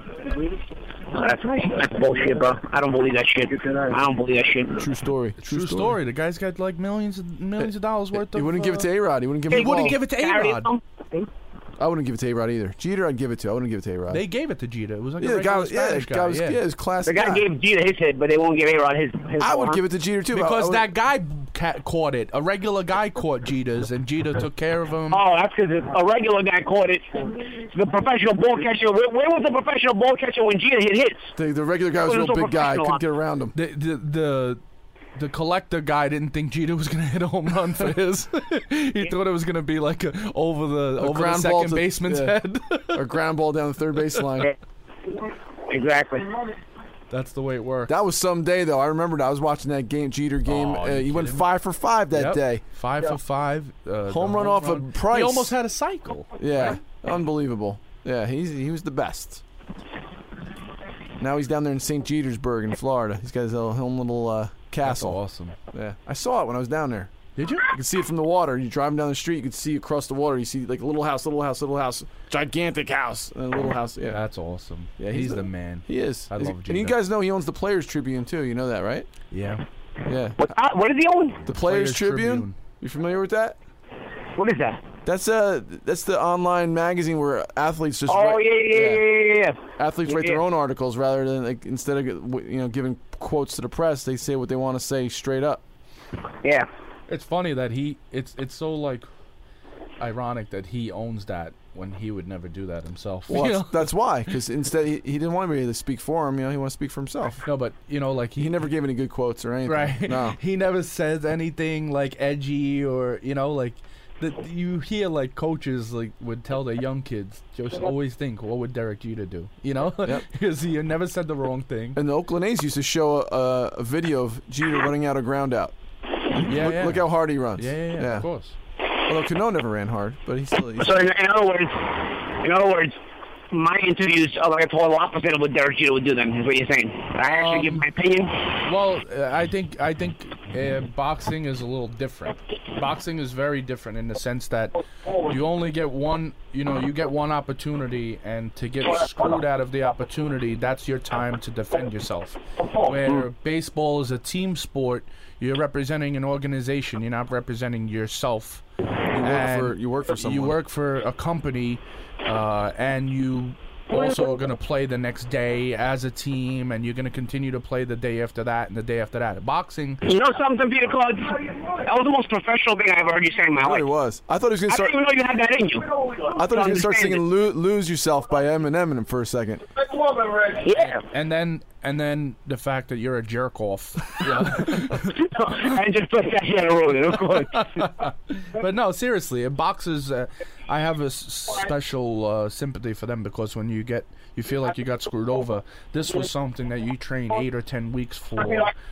That's, that's bullshit, bro. I don't believe that shit. I don't believe that shit. True story. True story. The guy's got like millions, of, millions of dollars worth of. He wouldn't give it to uh, A-Rod. He wouldn't give He it. wouldn't to give it to Carry A-Rod. it, I wouldn't give it to A-Rod either. Jeter, I'd give it to. I wouldn't give it to A-Rod. They gave it to Jeter. It was like yeah, a the guy regular was. Yeah, Spanish the guy was. yeah. Yeah, his class The guy guy. gave Jeter his hit, but they won't give A-Rod his. his I would ball, give it to Jeter too. but I Because would- that guy ca- caught it. A regular guy caught Jeter's, and Jeter took care of him. Oh, that's because a regular guy caught it. The professional ball catcher. Where, where was the professional ball catcher when Jeter hit hits? the, the regular guy was a Well, real there's no big guy. professional Couldn't on- get around him. The the the, the collector guy didn't think Jeter was gonna hit a home run for his. He thought it was gonna be like a, over the over the ground ball second to- baseman's yeah. head. A ground ball down the third baseline. Exactly. That's the way it worked. That was some day though. I remembered. I was watching that game, Jeter game. Oh, uh, you he went kidding me? five for five that Yep. day. Five for five. Uh, the Home run off of run. Price. He almost had a cycle. Yeah, unbelievable. Yeah, he's he was the best. Now he's down there in Saint Petersburg in Florida. He's got his own little uh, That's castle. awesome. Yeah, I saw it when I was down there. Did you? You can see it from the water. You're driving down the street, you can see across the water. You see like a little house, little house, little house, gigantic house, and a little house. Yeah, That's awesome. Yeah, he's, he's the the- man. he is. I He's- love And Gino. you guys know he owns the Players Tribune too. You know that, right? Yeah. Yeah. What, uh, what does he own? The Players, Players Tribune? Tribune. You familiar with that? What is that? That's uh that's the online magazine where athletes just Oh, write, yeah, yeah, yeah, yeah, yeah. athletes Yeah, write their yeah. own articles rather than like instead of you know giving quotes to the press, they say what they want to say straight up. Yeah. It's funny that he. It's it's so like ironic that he owns that when he would never do that himself. Well, You that's, know? that's why, because instead he, he didn't want anybody to speak for him. You know, he wants to speak for himself. No, but you know, like he, He never gave any good quotes or anything. right. No. He never says anything like edgy or you know like. That you hear like coaches like would tell their young kids just always think what would Derek Jeter do, you know, Yep. because he never said the wrong thing. And the Oakland A's used to show a, a video of Jeter running out a ground out. Yeah, look, yeah. look how hard he runs. yeah, yeah, yeah, of course. Although Cano never ran hard, but he still. He's, So in, in other words, in other words, my interviews are like a total opposite of what Derek Jeter would do. Then is what you're saying. I actually Um, give my opinion. Well, uh, I think I think uh, boxing is a little different. Boxing is very different in the sense that you only get one, you know, you get one opportunity, and to get screwed out of the opportunity, that's your time to defend yourself. Where baseball is a team sport, you're representing an organization, you're not representing yourself. you work for you work for someone. You work for a company, uh, and you also are going to play the next day as a team, and you're going to continue to play the day after that and the day after that. Boxing, You know something, Peter Claude? That was the most professional thing I ever heard you say in my I thought life. he was. I thought he was gonna I start. didn't even know you had that in you. I thought he was gonna start Understand singing it. Lo- "Lose Yourself" by Eminem for a second. Yeah. and then and then the fact that you're a jerk off. Yeah. And just put that shit in a row, of course. But no, seriously, boxers, uh, I have a s- special uh, sympathy for them because when you get, you feel like you got screwed over. This was something that you trained eight or ten weeks for,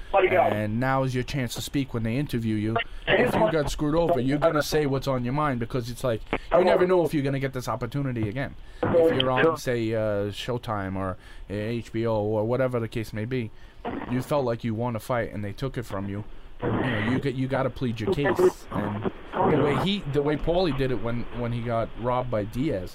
and now is your chance to speak when they interview you. If you got screwed over, you're gonna say what's on your mind because it's like you never know if you're gonna get this opportunity again. If you're on, say, uh, Showtime or uh, H B O or whatever the case may be, you felt like you won a fight and they took it from you. You know, you get you got to plead your case, and the way he, the way Paulie did it when when he got robbed by Diaz,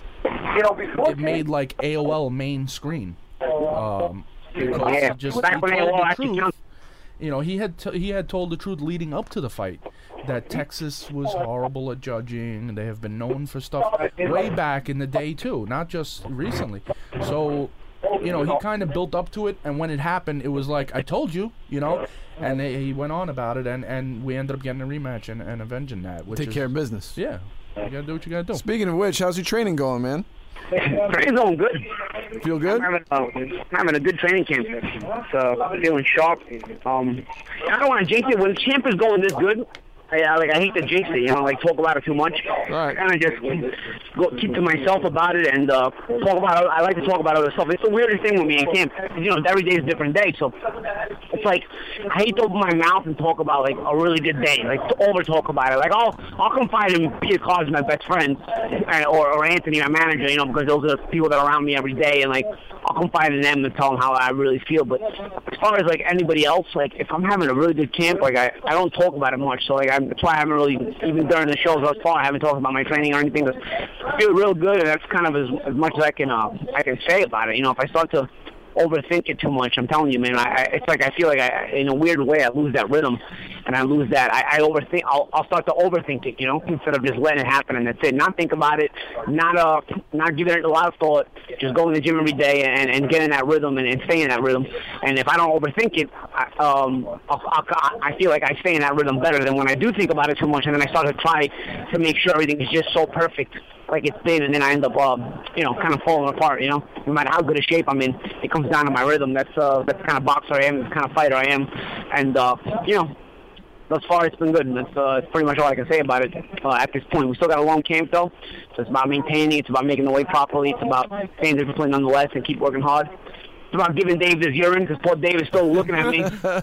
it made like A O L main screen, um, because Yeah. he just Back he when A O L told the actually truth. counted. You know, he had t- he had told the truth leading up to the fight that Texas was horrible at judging. They have been known for stuff way back in the day too, not just recently. So. You know, he kind of built up to it, and when it happened, it was like, I told you, you know, and they, he went on about it, and, and we ended up getting a rematch and, and avenging that. Which Take is, care of business. Yeah, you gotta do what you gotta do. Speaking of which, how's your training going, man? Training's going good. Feel good? I'm having, uh, having a good training camp. So I'm feeling sharp. Um, I don't want to jinx it. When camp is going this good, I, I like I hate to jinx it, you know, like talk about it too much. Right. I kind of just go keep to myself about it and uh, talk about. I like to talk about other stuff. It's the weirdest thing with me in camp. You know, every day is a different day, so it's like I hate to open my mouth and talk about like a really good day, like to over talk about it. Like I'll I'll confide in Peter Claus, my best friend, and, or or Anthony, my manager, you know, because those are the people that are around me every day, and like I'll confide in them and tell them how I really feel. But as far as like anybody else, like if I'm having a really good camp, like I, I don't talk about it much. So like I'm, that's why I haven't really, even during the shows thus far, I haven't talked about my training or anything. But I feel real good, and that's kind of as, as much as I can uh, I can say about it. You know, if I start to overthink it too much, I'm telling you, man, I, I it's like I feel like I, in a weird way, I lose that rhythm, and I lose that. I, I overthink. I'll, I'll start to overthink it, you know, instead of just letting it happen and that's it. Not think about it, not uh, not giving it a lot of thought. Just go to the gym every day and, and get in that rhythm and, and stay in that rhythm. And if I don't overthink it, I, um, I'll, I'll, I feel like I stay in that rhythm better than when I do think about it too much, and then I start to try to make sure everything is just so perfect like it's been, and then I end up, um, you know, kind of falling apart, you know. No matter how good a shape I'm in, it comes down to my rhythm. That's uh, that's the kind of boxer I am, the kind of fighter I am. And, uh, you know, thus far it's been good, and that's, uh, that's pretty much all I can say about it uh, at this point. We still got a long camp, though, so it's about maintaining, it's about making the weight properly, it's about staying disciplined nonetheless and keep working hard. It's about giving Dave his urine, because poor Dave is still looking at me.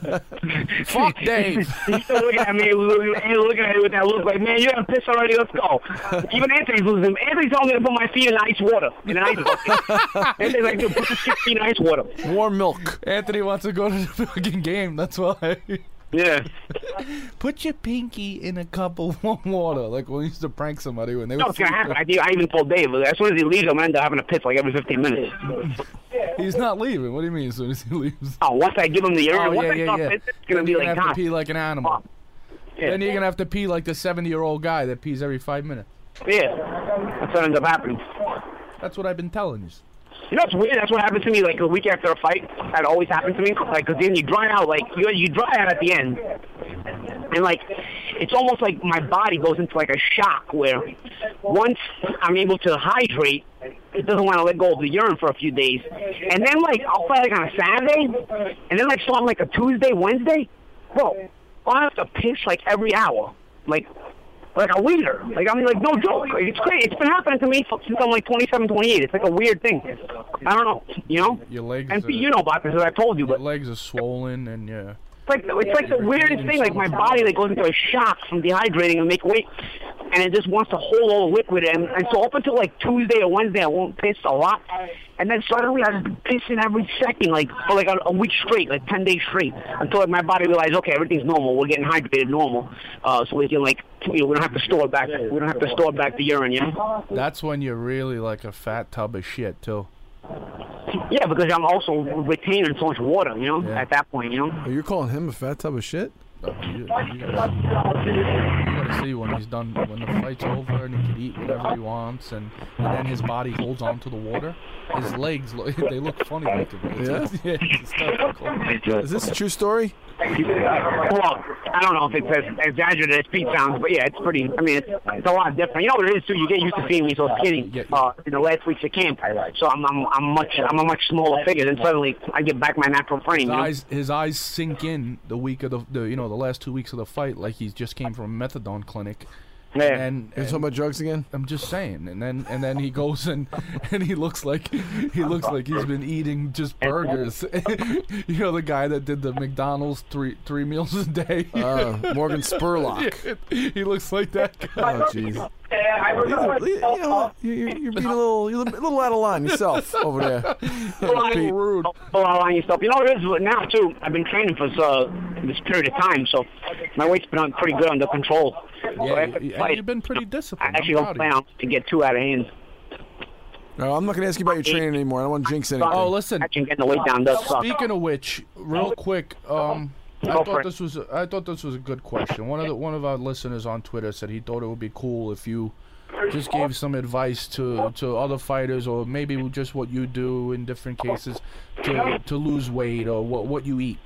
Fuck Dave. He's still looking at me, he's looking at me with that look like, man, you're going to piss already, let's go. Even Anthony's losing. Anthony's telling me to put my feet in ice water, in an ice bucket. Anthony's like, dude, put your feet in ice water. Warm milk. Anthony wants to go to the fucking game. That's why. Yeah. Put your pinky in a cup of warm water, like when we used to prank somebody when they No, were. it's gonna happen. I, I even told Dave, as soon as he leaves, I'm gonna end up having to piss like every fifteen minutes. He's not leaving. What do you mean as soon as he leaves? Oh, once I give him the urine, Oh, once yeah, I yeah, stop yeah. pissing, it's gonna Then be you're like gonna have God. to pee like an animal. Yeah. Then you're gonna have to pee like the seventy-year-old guy that pees every five minutes. Yeah, that's what ends up happening. That's what I've been telling you. You know, it's weird. That's what happened to me. Like a week after a fight, that always happened to me. Like, cause then you dry out. Like you, you dry out at the end, and like it's almost like my body goes into like a shock where once I'm able to hydrate, it doesn't want to let go of the urine for a few days, and then like I'll fight like on a Saturday, and then like so on like a Tuesday, Wednesday, bro, I have to piss like every hour, like. Like a liter. Like, I mean, like, no joke. Like, it's crazy. It's been happening to me since I'm like twenty-seven, twenty-eight. It's like a weird thing. I don't know, you know? Your legs. And are, you know about this, as I told you, Your but legs are swollen and yeah. it's like it's like the weirdest thing. Like my body like goes into a shock from dehydrating and make weight, and it just wants to hold all the liquid. And, and so up until like Tuesday or Wednesday, I won't piss a lot, and then suddenly I just be pissing every second, like for like a, a week straight, like ten days straight, until like my body realizes, okay, everything's normal. We're getting hydrated normal, uh, so we can like you know we don't have to store back. We don't have to store back the urine, you know. That's when you're really like a fat tub of shit too. Yeah, because I'm also retaining so much water, you know, Yeah. at that point, you know. Are you calling him a fat tub of shit? Oh, you, you, gotta, you gotta see when he's done, when the fight's over and he can eat whatever he wants, and, and then his body holds on to the water. His legs, look, they look funny. Like Yeah? yeah. It's Is this a true story? Well, I don't know if it's as exaggerated as Pete sounds, but yeah, it's pretty. I mean, it's, it's a lot different. You know what it is too. You get used to seeing me so skinny uh, in the last weeks of camp, so I'm I'm I'm much I'm a much smaller figure. Then suddenly I get back my natural frame. His You know? eyes, his eyes sink in the week of the, the, you know, the last two weeks of the fight, like he just came from a methadone clinic. Yeah. And, You're talking about drugs again? I'm just saying, and then and then he goes and and he looks like he looks like he's been eating just burgers. You know, the guy that did the McDonald's three three meals a day. Uh, Morgan Spurlock. Yeah, he looks like that guy. Oh, jeez. You know, you're, you're being a little, you're a little out of line yourself over there. Pete. Rude. Pull out on yourself. You know what it is now too. I've been training for uh, this period of time, so my weight's been on pretty good under control. So Yeah, after the you, fight, you've been pretty I disciplined. actually I'm don't proud plan of on to get too out of hand. No, I'm not going to ask you about your training anymore. I don't want to jinx anything. you. Oh, listen. Actually, getting the weight down does suck. Speaking of which, real quick, um, I Go for thought it. this was a, I thought this was a good question. One of the one of our listeners on Twitter said he thought it would be cool if you just gave some advice to to other fighters, or maybe just what you do in different cases to to lose weight, or what what you eat.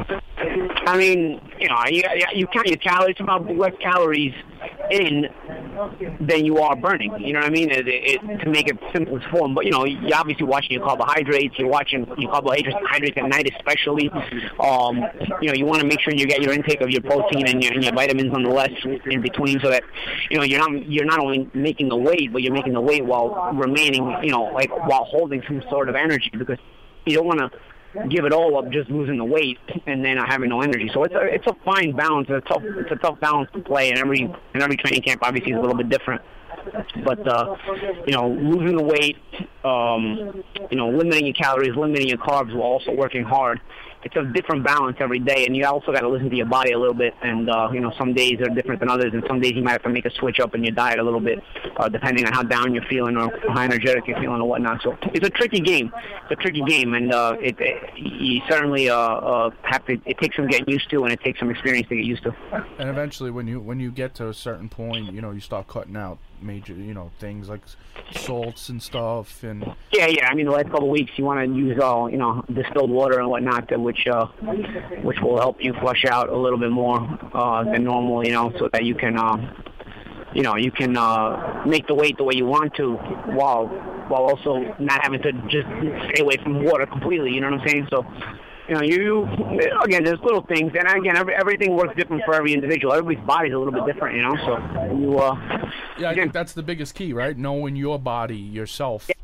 I mean, you know, you, you count your calories. It's about less calories in than you are burning. You know what I mean? It, it, to make it simplest form. But, you know, you're obviously watching your carbohydrates. You're watching your carbohydrates at night especially. Um, you know, you want to make sure you get your intake of your protein and your, and your vitamins nonetheless in between, so that, you know, you're not you're not only making the weight, but you're making the weight while remaining, you know, like while holding some sort of energy, because you don't want to give it all up just losing the weight and then not having no energy. So it's a it's a fine balance. It's a tough it's a tough balance to play, and every and every training camp obviously is a little bit different. But uh, you know, losing the weight, um, you know, limiting your calories, limiting your carbs while also working hard. It's a different balance every day, and you also got to listen to your body a little bit. And uh, you know, some days are different than others, and some days you might have to make a switch up in your diet a little bit, uh, depending on how down you're feeling or how energetic you're feeling or whatnot. So it's a tricky game. It's a tricky game, and uh, it, it you certainly uh, uh, have to. It takes some getting used to, and it takes some experience to get used to. And eventually, when you when you get to a certain point, you know, you start cutting out major, you know, things like salts and stuff. And yeah, yeah. I mean, the last couple of weeks, you want to use all, you know, distilled water and whatnot, that which uh, which will help you flush out a little bit more uh, than normal, you know, so that you can, uh, you know, you can uh, make the weight the way you want to, while while also not having to just stay away from water completely. You know what I'm saying? So. You know, you, again, there's little things, and again, every, everything works different for every individual. Everybody's body's a little bit different, you know, so you, uh... yeah, I think that's the biggest key, right? Knowing your body yourself.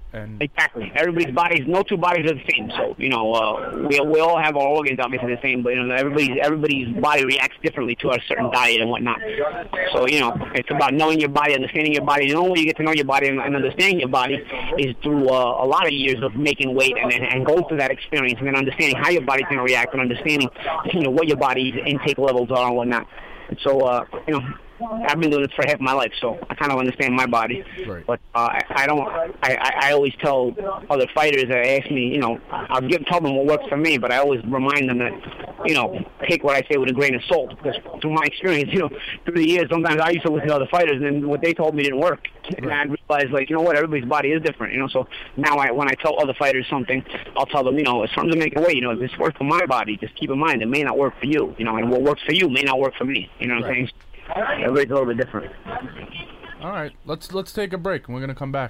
And exactly. Everybody's bodies, no two bodies are the same. So, you know, uh, we we all have our organs obviously the same, but you know, everybody's everybody's body reacts differently to a certain diet and whatnot. So, you know, it's about knowing your body, understanding your body. The only way you get to know your body and, and understanding your body is through uh, a lot of years of making weight and, and and going through that experience and then understanding how your body's going to react and understanding, you know, what your body's intake levels are and whatnot. And so, uh, you know. I've been doing this for half my life, so I kind of understand my body. Right. But uh, I, I don't. I, I always tell other fighters that ask me, you know, I'll give tell them what works for me, but I always remind them that, you know, take what I say with a grain of salt, because through my experience, you know, through the years, sometimes I used to listen to other fighters, and what they told me didn't work, right. And I realized, like, you know what, everybody's body is different, you know. So now, I, when I tell other fighters something, I'll tell them, you know, it's something to make a way, you know, if this works for my body, just keep in mind it may not work for you, you know, and what works for you may not work for me, you know what right. I'm saying? Everybody's a little bit different. All right, let's let's take a break, and we're gonna come back.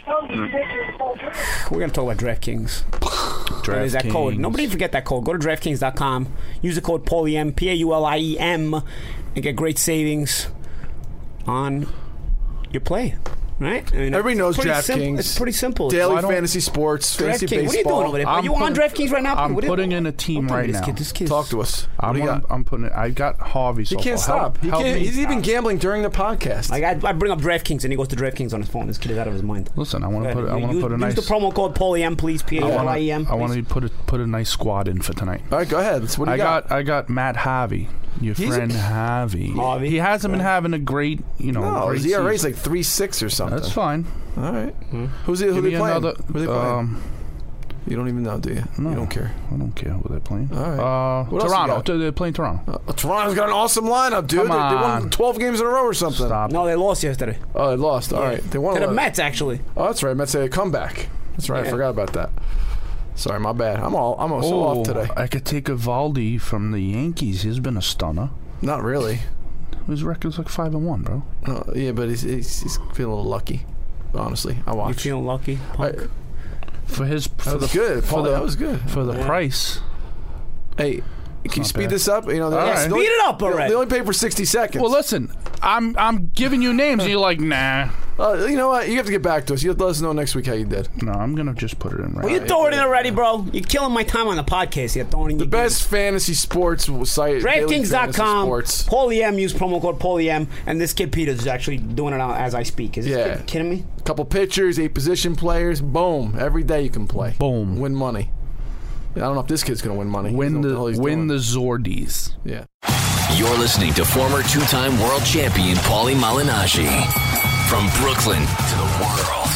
We're gonna talk about DraftKings. There's that code. Nobody forget that code. Go to DraftKings dot com. Use the code PaulieM, P A U L I E M, and get great savings on your play. Right? I mean, everybody knows DraftKings. It's pretty simple. Daily fantasy sports, fantasy baseball. What are you doing over there? Are you on DraftKings right now? I'm putting in a team right this now. Kid, this kid Talk to us. I'm, on, I'm putting it. I got Harvey. So he can't far. stop. Help, he help can't, me. he's even gambling during the podcast. Like I, I bring up DraftKings and he goes to DraftKings on his phone. This kid is out of his mind. Listen, I want to put. I want to put a use nice. Use the promo code PaulieM, please. P A L I E M. I want to put a put a nice squad in for tonight. All right, go ahead. What do you I got? got I got Matt Harvey. Your He's friend a, Harvey. Harvey. He hasn't been having a great, you know. No, great his E R A's season. like three six or something. That's fine. All right. Hmm. Who's he, who Give they me playing? another, who they playing? Um, you don't even know, do you? No, you don't care. I don't care who they're playing. All right. Uh, what Toronto. They're playing Toronto. Uh, Toronto's got an awesome lineup, dude. Come They, they on. won twelve games in a row or something. Stop. No, they lost yesterday. Oh, they lost. All Yeah. right. They won To a the lot. Mets, actually. Oh, that's right. Mets had a comeback. That's right. Yeah. I forgot about that. Sorry, my bad. I'm all I'm all so Oh, off today. I could take Evaldi from the Yankees. He's been a stunner. Not really. His record's like five and one, bro. Uh, yeah, but he's, he's he's feeling a little lucky. Honestly, I You watched. feeling lucky, punk? I, For his, for that was the, good. For Paul, the, that was good. For the Yeah. price. Hey, can you not speed bad. this up? You know, they, All they right. only- Speed it up they- already. They only pay for sixty seconds. Well, listen, I'm I'm giving you names, and you're like, nah. Uh, you know what? You have to get back to us. You have to let us know next week how you did. No, I'm gonna just put it in right. Well, you throw it in already, bro. You're killing my time on the podcast. You're throwing in The your best fantasy sports site. DraftKings dot com. Sports. PaulieM. Use promo code PaulieM. And this kid Peters is actually doing it out as I speak. Is this Yeah. kid kidding me? Couple pitchers, eight position players. Boom. Every day you can play. Boom. Win money. I don't know if this kid's gonna win money. Win the win the Zordies. Yeah. You're listening to former two-time world champion Paulie Malignaggi. From Brooklyn to the world.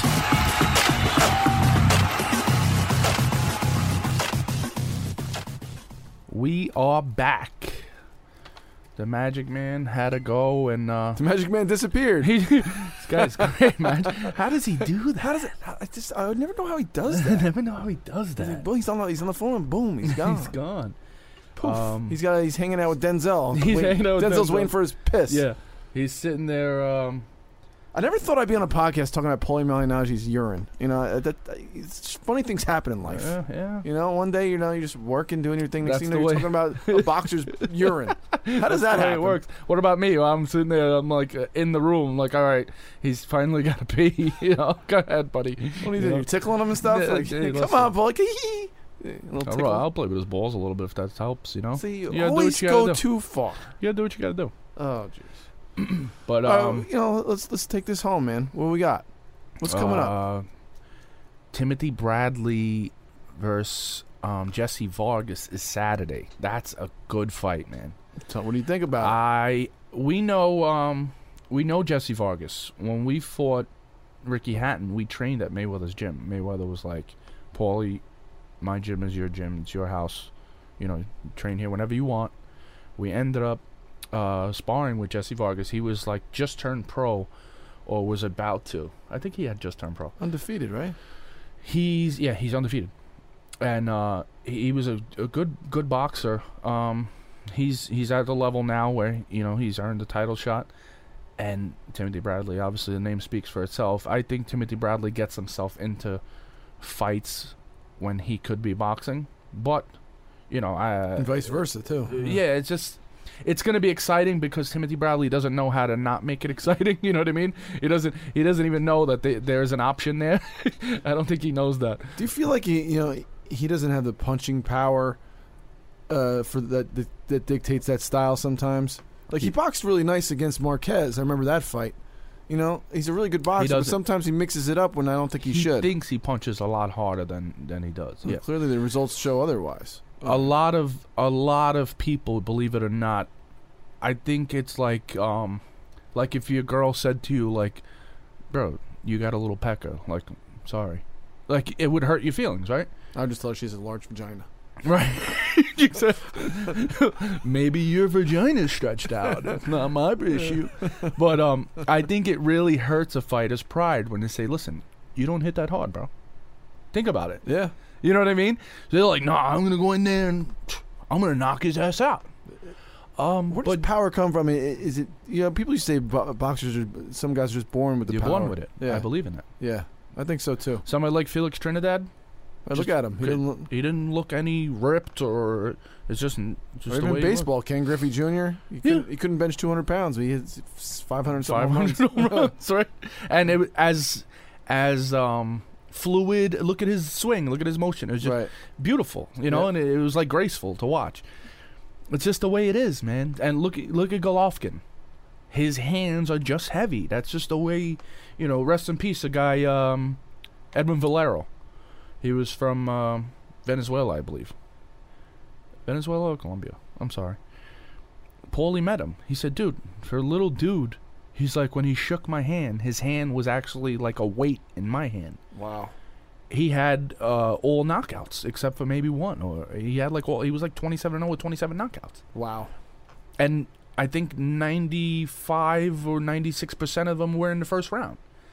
We are back. The Magic Man had to go, and uh, The Magic Man disappeared. he, this guy's great, man. How does he do that? How does it? I just I would never know how he does I that. never know how he does that. Well, he's on the he's on the phone and boom, he's gone. He's gone. Poof. Um, he's got he's hanging out with Denzel. He's Wait- hanging out with Denzel's Denzel. waiting for his piss. Yeah, he's sitting there. Um, I never thought I'd be on a podcast talking about Paulie Malignaggi's urine. You know, that, that it's, funny things happen in life. yeah, yeah. You know, one day you know you're just working, doing your thing. Next That's thing you know, the you're way- talking about a boxer's urine. How does that That's the way happen? it works. What about me? I'm sitting there. I'm like uh, in the room. Like, all right, he's finally got to pee. You know, go ahead, buddy. What are you doing? You're tickling him and stuff. Yeah, like, hey, come listen. on, Paulie. Hee hee. All right, I'll play with his balls a little bit if that helps. You know, See, you you gotta do always what you gotta go do. too far. You gotta do what you gotta do. Oh, jeez. But Uh, um, you know, let's let's take this home, man. What we got? What's coming up? uh, Timothy Bradley versus um, Jesse Vargas is Saturday. That's a good fight, man. So, what do you think about it? I we know um, we know Jesse Vargas. When we fought Ricky Hatton, we trained at Mayweather's gym. Mayweather was like, Paulie, my gym is your gym. It's your house. You know, train here whenever you want. We ended up uh, sparring with Jesse Vargas. He was like just turned pro, or was about to. I think he had just turned pro. Undefeated, right? He's yeah, he's undefeated, and uh, he, he was a, a good good boxer. Um, he's he's at the level now where you know he's earned the title shot. And Timothy Bradley, obviously the name speaks for itself. I think Timothy Bradley gets himself into fights when he could be boxing, but you know, I And vice versa too. yeah, it's just it's going to be exciting because Timothy Bradley doesn't know how to not make it exciting. You know what I mean? He doesn't. He doesn't even know that they, there's an option there. I don't think he knows that. Do you feel like he, you know, he doesn't have the punching power uh, for that, that that dictates that style sometimes? Like he boxed really nice against Marquez. I remember that fight. You know, he's a really good boxer, but sometimes he mixes it up when I don't think he, he should. He thinks he punches a lot harder than, than he does. Yeah, clearly the results show otherwise. A lot of a lot of people, believe it or not, I think it's like um, like if your girl said to you, like, bro, you got a little pecker. Like, sorry. Like, it would hurt your feelings, right? I just thought she has a large vagina. Right. Maybe your vagina's stretched out. It's not my issue. But um, I think it really hurts a fighter's pride when they say, listen, you don't hit that hard, bro. Think about it. Yeah. You know what I mean? So they're like, no, nah, I'm going to go in there and I'm going to knock his ass out. Um, Where does power come from? Is it, you know, people used to say bo- boxers are, some guys are just born with the you're power. You're born with it. Yeah. I believe in that. Yeah. I think so, too. Somebody like Felix Trinidad. I look at him. He didn't look, he didn't look any ripped, or it's just just or the even way baseball. Ken Griffey Junior He couldn't, yeah. he couldn't bench two hundred pounds, but he hit five hundred something runs. runs, right? And it, as as um, fluid. Look at his swing. Look at his motion. It was just right. beautiful, you know, yeah. and it, it was like graceful to watch. It's just the way it is, man. And look look at Golovkin. His hands are just heavy. That's just the way, you know. Rest in peace, the guy um, Edwin Valero. He was from uh, Venezuela, I believe. Venezuela or Colombia? I'm sorry. Paulie met him. He said, dude, for a little dude, he's like, when he shook my hand, his hand was actually like a weight in my hand. Wow. He had uh, all knockouts except for maybe one. Or he had like all, he was like twenty-seven and oh with twenty-seven knockouts. Wow. And I think ninety-five or ninety-six percent of them were in the first round.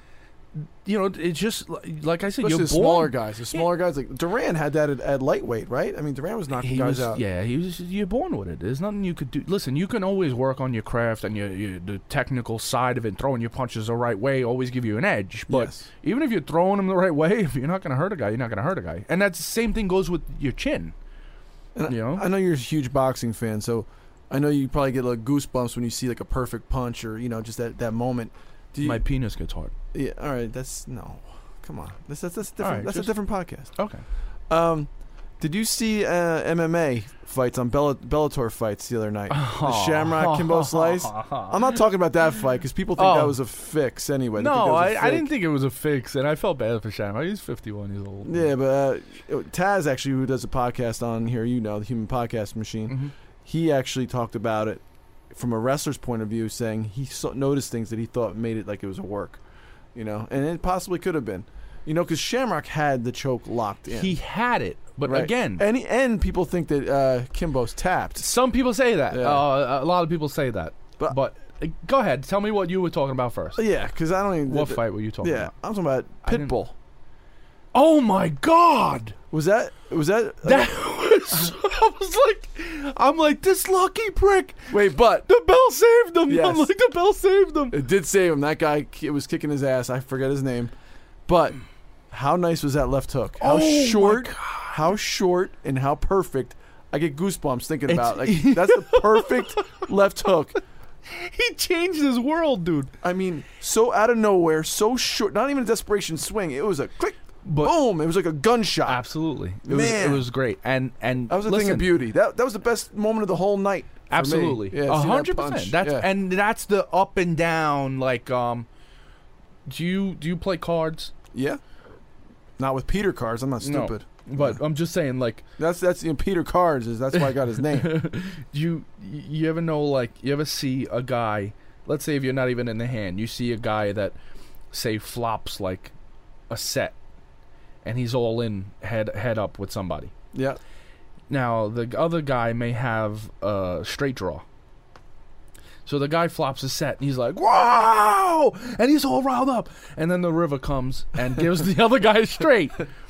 You know, it's just like I said. Especially you're the born, smaller guys. The smaller guys, like Duran had that at, at lightweight, right? I mean, Duran was knocking he guys was, out. Yeah, he was. You're born with it. There's nothing you could do. Listen, you can always work on your craft and your, your the technical side of it. Throwing your punches the right way always give you an edge. But yes. even if you're throwing them the right way, if you're not going to hurt a guy, you're not going to hurt a guy. And that's the same thing goes with your chin. And you know, I, I know you're a huge boxing fan, so I know you probably get like goosebumps when you see like a perfect punch or you know just that, that moment. Do you, My penis gets hard. Yeah. All right. That's no. Come on. That's that's, that's different. Right, that's just, a different podcast. Okay. Um, did you see uh, M M A fights on Bell- Bellator fights the other night? The Shamrock Kimbo Slice. I'm not talking about that fight because people think oh. that was a fix anyway. They No, I, fake. I didn't think it was a fix, and I felt bad for Shamrock. He's fifty-one years old. Yeah, but uh, Taz actually, who does a podcast on here, you know, the Human Podcast Machine. Mm-hmm. He actually talked about it from a wrestler's point of view, saying he saw, noticed things that he thought made it like it was a work, you know, and it possibly could have been, you know, because Shamrock had the choke locked in. He had it, but right. again, and and people think that uh, Kimbo's tapped. Some people say that. Yeah. Uh, a lot of people say that. But, but uh, go ahead, tell me what you were talking about first. Yeah, because I don't even. What th- fight were you talking yeah, about? I'm talking about Pitbull. Oh my God! Was that? Was that? That was. I was like, I'm like this lucky prick. Wait, but the bell saved him. Yes. I'm like the bell saved him. It did save him. That guy, it was kicking his ass. I forget his name, but how nice was that left hook? How oh short? How short and how perfect. I get goosebumps thinking It's, about. Like that's the perfect left hook. He changed his world, dude. I mean, so out of nowhere, so short. Not even a desperation swing. It was a click. But boom! It was like a gunshot. Absolutely, it Man. was it was great, and and that was a listen, thing of beauty. That that was the best moment of the whole night. For absolutely, me. Yeah, a see that hundred punch. percent. That's yeah. and that's the up and down. Like, um, do you do you play cards? Yeah, not with Peter cards. I'm not stupid. No, but yeah. I'm just saying, like that's that's you know, Peter Cards is that's why I got his name. you you ever know like you ever see a guy? Let's say if you're not even in the hand, you see a guy that say flops like a set. And he's all in head head up with somebody. Yeah. Now the other guy may have a straight draw. So the guy flops a set, and he's like, "Wow!" and he's all riled up. And then the river comes and gives the other guy straight.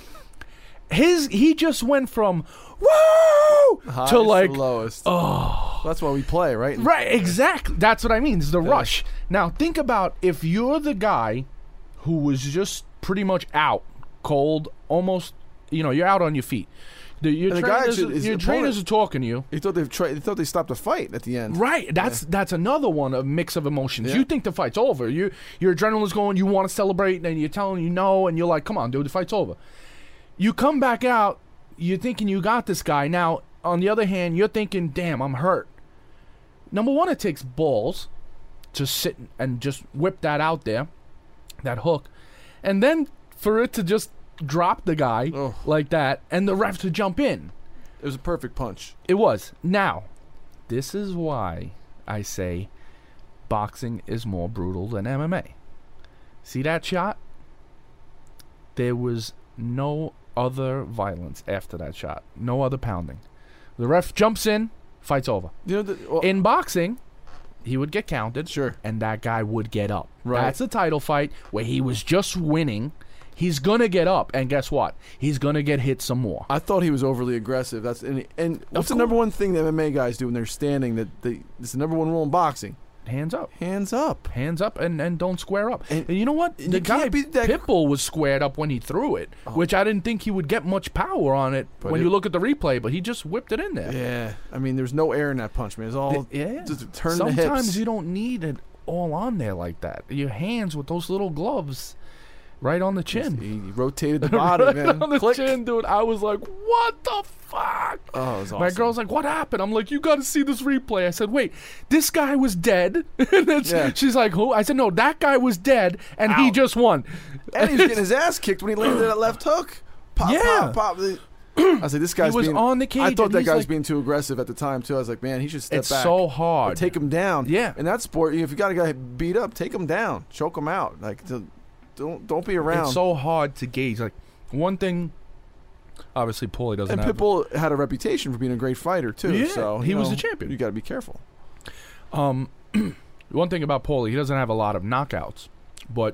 His he just went from "Woo!" Highest to like to lowest. Oh, that's why we play, right? Right, exactly. That's what I mean. It's the yeah. rush. Now think about if you're the guy who was just pretty much out. Cold, almost, you know, you're out on your feet. The, your And the guy trainers, actually- his your opponent- trainers are talking to you. He thought they tried. They thought they stopped the fight at the end. Right. That's that's another one, a mix of emotions. Yeah. You think the fight's over. You your adrenaline's going, you want to celebrate, and you're telling you no, and you're like, come on, dude, the fight's over. You come back out, you're thinking you got this guy. Now, on the other hand, you're thinking, damn, I'm hurt. Number one, it takes balls to sit and just whip that out there, that hook. And then for it to just drop the guy Oh. like that, and the ref to jump in. It was a perfect punch. It was. Now, this is why I say boxing is more brutal than M M A. See that shot? There was no other violence after that shot. No other pounding. The ref jumps in, fight's over. You know, the, well, In boxing, he would get counted, Sure. and that guy would get up. Right. That's a title fight where he was just winning. He's gonna get up, and guess what? He's gonna get hit some more. I thought he was overly aggressive. That's and, and what's the course. number one thing that M M A guys do when they're standing? That they it's the number one rule in boxing. Hands up. Hands up. Hands up and, and don't square up. And- And, you know what? and The you guy can't be that- Pitbull was squared up when he threw it, which I didn't think he would get much power on it But when it- you look at the replay, but he just whipped it in there. Yeah, I mean, there's no air in that punch, man. It's all yeah. just turn Sometimes the hips. you don't need it all on there like that. Your hands with those little gloves right on the chin. He rotated the body, right man. on the Click. chin, dude. I was like, what the fuck? Oh, it was awesome. My girl's like, what happened? I'm like, you got to see this replay. I said, wait, this guy was dead? And then Yeah. she's like, who? I said, no, that guy was dead, and he Ow. just won. And he was getting his ass kicked when he landed that left hook. Pop, Yeah. pop, pop. I was like, this guy's was being, on the cage I thought and that he's guy was like- being too aggressive at the time too. I was like, man, he should step It's back. so Or hard. take him down. Yeah. In that sport, if you got a guy beat up, take him down, choke him out. Like, to- don't don't be around. It's so hard to gauge. Like, one thing, obviously, Paulie doesn't and have. Pitbull had a reputation for being a great fighter too. Yeah, so he you was know, the champion. You got to be careful. Um, one thing about Paulie, he doesn't have a lot of knockouts, but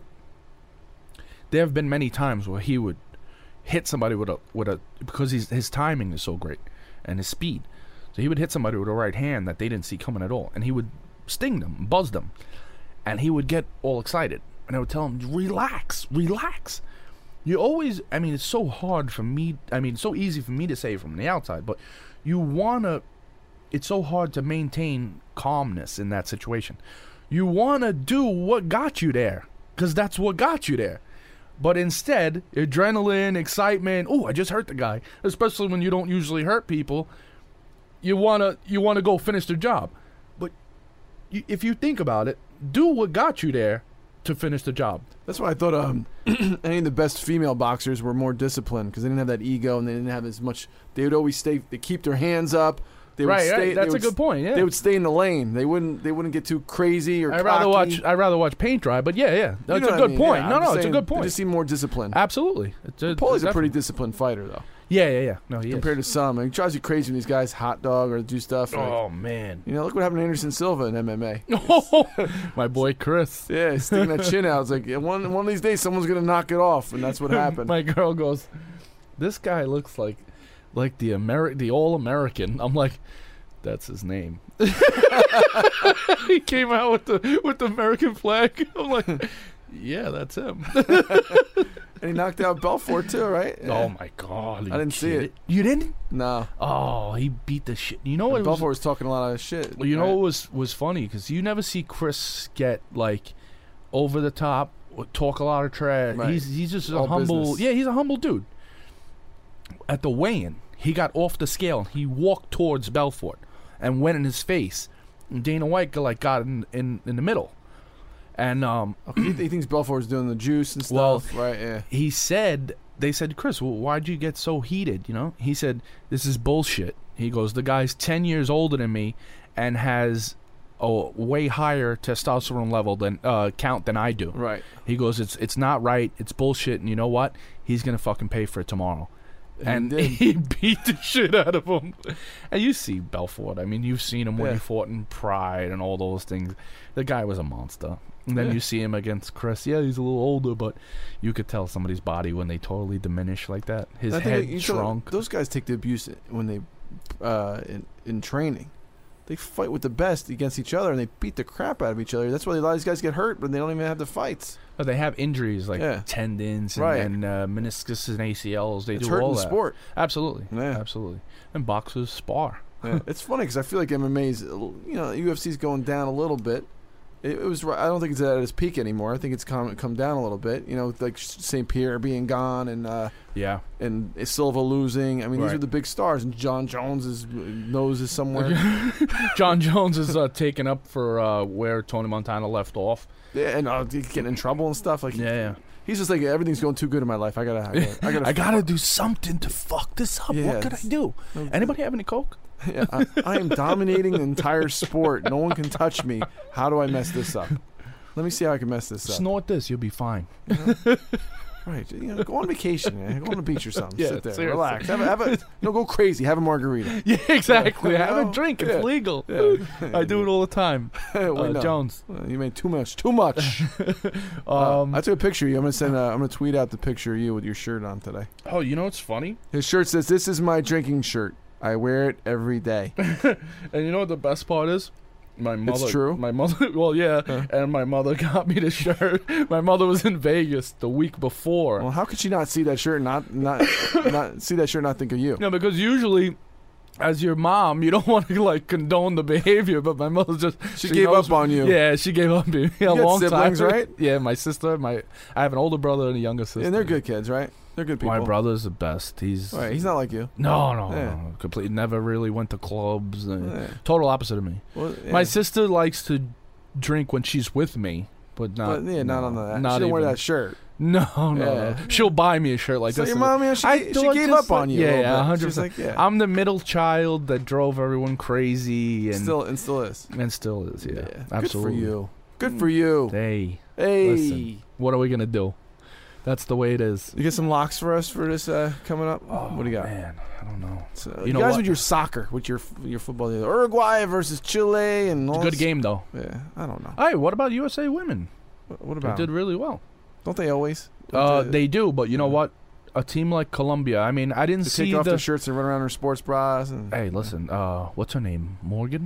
there have been many times where he would hit somebody with a with a because he's, his timing is so great and his speed. So he would hit somebody with a right hand that they didn't see coming at all, and he would sting them, buzz them, and he would get all excited, and I would tell him, relax, relax. You always, I mean, it's so hard for me. I mean, it's so easy for me to say from the outside, but you wanna. It's so hard to maintain calmness in that situation. You want to do what got you there, because that's what got you there. But instead, adrenaline, excitement, oh, I just hurt the guy, especially when you don't usually hurt people, you want to you want to go finish the job. But you, if you think about it, do what got you there to finish the job. That's why I thought um, any of the best female boxers were more disciplined because they didn't have that ego and they didn't have as much. They would always stay. They keep their hands up. They would Right, stay, right. they That's a would good point, yeah. They would stay in the lane. They wouldn't. They wouldn't get too crazy or. I'd rather cocky. watch. I'd rather watch paint dry. But yeah, yeah, You that's know a what I good mean? point. Yeah, no, I'm no, just it's a saying good They point. just seem more disciplined. Absolutely. It's a, Paulie's a pretty definitely. disciplined fighter though. Yeah, yeah, yeah. No, he is. Compared to some, it drives you crazy when these guys hot dog or do stuff. Like, Oh man. you know, look what happened to Anderson Silva in M M A. My boy Chris. Yeah, he's sticking that chin out. It's like yeah, one one of these days someone's gonna knock it off, and that's what happened. My girl goes, "This guy looks like like the Ameri- the all American." I'm like, that's his name. He came out with the with the American flag. I'm like, yeah, that's him. And he knocked out Belfort too, right? Yeah. Oh my god. I didn't see it. You didn't? No. Oh, he beat the shit. You know what? And it was- Belfort was talking a lot of shit. Well, you know right? what was was funny because you never see Chris get like over the top, or talk a lot of trash. Right. He's he's just a All humble. business. Yeah, he's a humble dude. At the weigh-in, he got off the scale. He walked towards Belfort and went in his face. And Dana White got, like got in, in in the middle, and um, Okay, he, he thinks Belfort's doing the juice and Well, stuff, right? Yeah. he said, they said, Chris, well, why'd you get so heated, you know? He said, this is bullshit. He goes, the guy's ten years older than me and has a way higher testosterone level than uh, count than I do. Right. He goes, it's it's not right. It's bullshit. And you know what? He's going to fucking pay for it tomorrow. And he he, did. beat the shit out of him. And you see Belfort. I mean, you've seen him when Yeah. he fought in Pride and all those things. The guy was a monster. And then Yeah. you see him against Chris. Yeah, he's a little older, but you could tell somebody's body when they totally diminish like that. His I think head you saw- shrunk. Those guys take the abuse when they, uh, in, in training. they fight with the best against each other, and they beat the crap out of each other. That's why a lot of these guys get hurt, but they don't even have the fights. But they have injuries like Yeah. tendons and, Right. and uh, meniscus and A C Ls. They It's do hurting all the that. sport. Absolutely. Yeah. Absolutely. And boxers spar. Yeah. It's funny because I feel like M M A's, you know, U F C's going down a little bit. It, it was. I don't think it's at its peak anymore. I think it's come come down a little bit. You know, with like Saint Pierre being gone and uh, Yeah. and Silva losing. I mean, these Right. are the big stars, and John Jones' nose is somewhere. John Jones is uh, taken up for uh, where Tony Montana left off. Yeah, and uh, getting in trouble and stuff. Like, Yeah, yeah. he's just like, everything's going too good in my life. I gotta, I gotta, I gotta, I gotta do something to fuck this up. Yeah, What could I it's- do? Anybody have any coke? Yeah, I, I am dominating the entire sport. No one can touch me. How do I mess this up? Let me see how I can mess this up. Snort this, you'll be fine. Right, you know, go on vacation, man. Go on the beach or something. Yeah, Sit there, seriously. relax. Have a, have a, no, go crazy. Have a margarita. Yeah, exactly. Yeah. Have You know? a drink. It's Yeah. legal. Yeah. I do it all the time. We Uh, know. Jones. Uh, you made too much. Too much. Um, uh, I took a picture of you. I'm gonna send. Uh, I'm gonna tweet out the picture of you with your shirt on today. oh, you know what's funny? His shirt says, "This is my drinking shirt. I wear it every day." And you know what the best part is? My mother. true? My mother. Well, yeah. And my mother got me the shirt. My mother was in Vegas the week before. Well, how could she not see that shirt? And not, not, not see that shirt. And not think of you. No, because usually, as your mom, you don't want to like condone the behavior. But my mother just She gave knows- up on you. Yeah, she gave up on me a got long siblings, time. right? Yeah, my sister. My I have an older brother and a younger sister. And they're good kids, right? They're good people. My brother's the best. He's Right, he's not like you. no, no, Yeah. no, completely. Never really went to clubs. uh, Yeah. Total opposite of me. Well, yeah. My sister likes to drink when she's with me, but not. But yeah, not no, on the. Not she didn't wear even. that shirt. No, no, Yeah. no. She'll buy me a shirt like So this. your mom, yeah, she, I she do it gave just up on like- you. a Yeah, little yeah, bit. one hundred She was percent. like, yeah. I'm the middle child that drove everyone crazy, and still and still is. and still is. Yeah, Good for absolutely. you. Good for you. Hey, Hey, listen. What are we gonna do? That's the way it is. you get some locks for us for this uh, coming up. what do you got? Man, I don't know. So, You you know guys what? with your soccer, with your your football, the Uruguay versus Chile, and all Good this- game though. Yeah, I don't know. Hey, what about U S A women? What, what They about? did really well. Don't they always? Uh, Don't they do, but you know Yeah. what? A team like Colombia. I mean, I didn't they see take off the. their shirts and run around in their sports bras. And Hey, listen. Uh, what's her name? Morgan.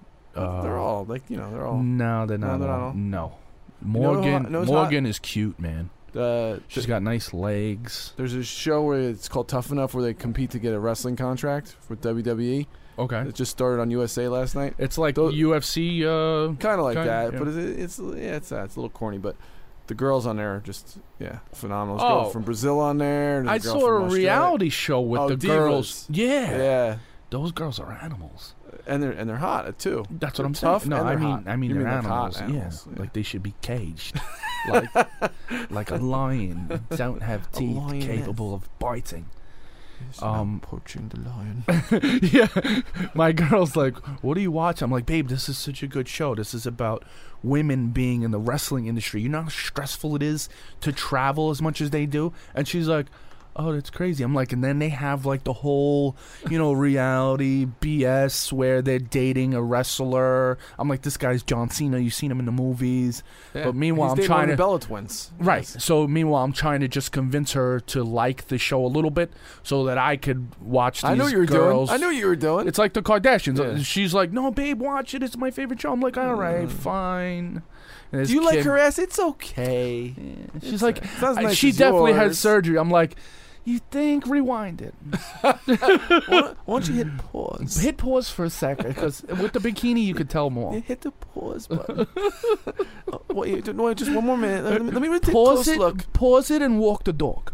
Uh, they're all like you know they're all. No, they're not. they're not all- all? No. know who- Morgan. knows how- Morgan is cute, man. Uh, She's got nice legs. There's a show where it's called Tough Enough where they compete to get a wrestling contract with W W E. Okay. It just started on U S A last night. It's like Those- U F C. Uh, Kind of like Kinda, that, yeah. but it's, it's yeah, it's uh, it's a little corny. But the girls on there are just yeah, phenomenal. There's a Oh. girl from Brazil on there. there's I girl saw from a Australia. reality show with Oh, the Divas. girls. Yeah. Yeah, Those girls are animals. and they're and they're hot too. That's what They're I'm tough saying. No, and I they're mean, hot. I mean, You they're mean like hot animals. animals, Yeah. yeah. Like they should be caged, like like a lion. Don't have teeth lioness. capable of biting. It's Um, not poaching the lion. Yeah, my girl's like, "What do you watch?" I'm like, "Babe, this is such a good show. This is about women being in the wrestling industry. You know how stressful it is to travel as much as they do." And she's like, "Oh, that's crazy." I'm like, and then they have like the whole, you know, reality B S where they're dating a wrestler. I'm like, this guy's John Cena. You've seen him in the movies. Yeah. But meanwhile, He's I'm dating trying one to of the Bella twins. Right. So meanwhile, I'm trying to just convince her to like the show a little bit so that I could watch these I know what you were girls. doing. I knew what you were doing. It's like the Kardashians. Yeah. She's like, "No, babe, watch it. It's my favorite show." I'm like, "All right, fine." And this Do you like kid- her ass? It's okay. She's It's, like, uh, it's not as I- nice she as definitely had yours. surgery. I'm like, "You think? Rewind it. why, don't, why don't you hit pause? Hit pause for a second, because with the bikini you could tell Yeah, more. hit the pause button. oh, wait, no, just one more minute. Let me, let me take a Pause close it. look. Pause it and walk the dog.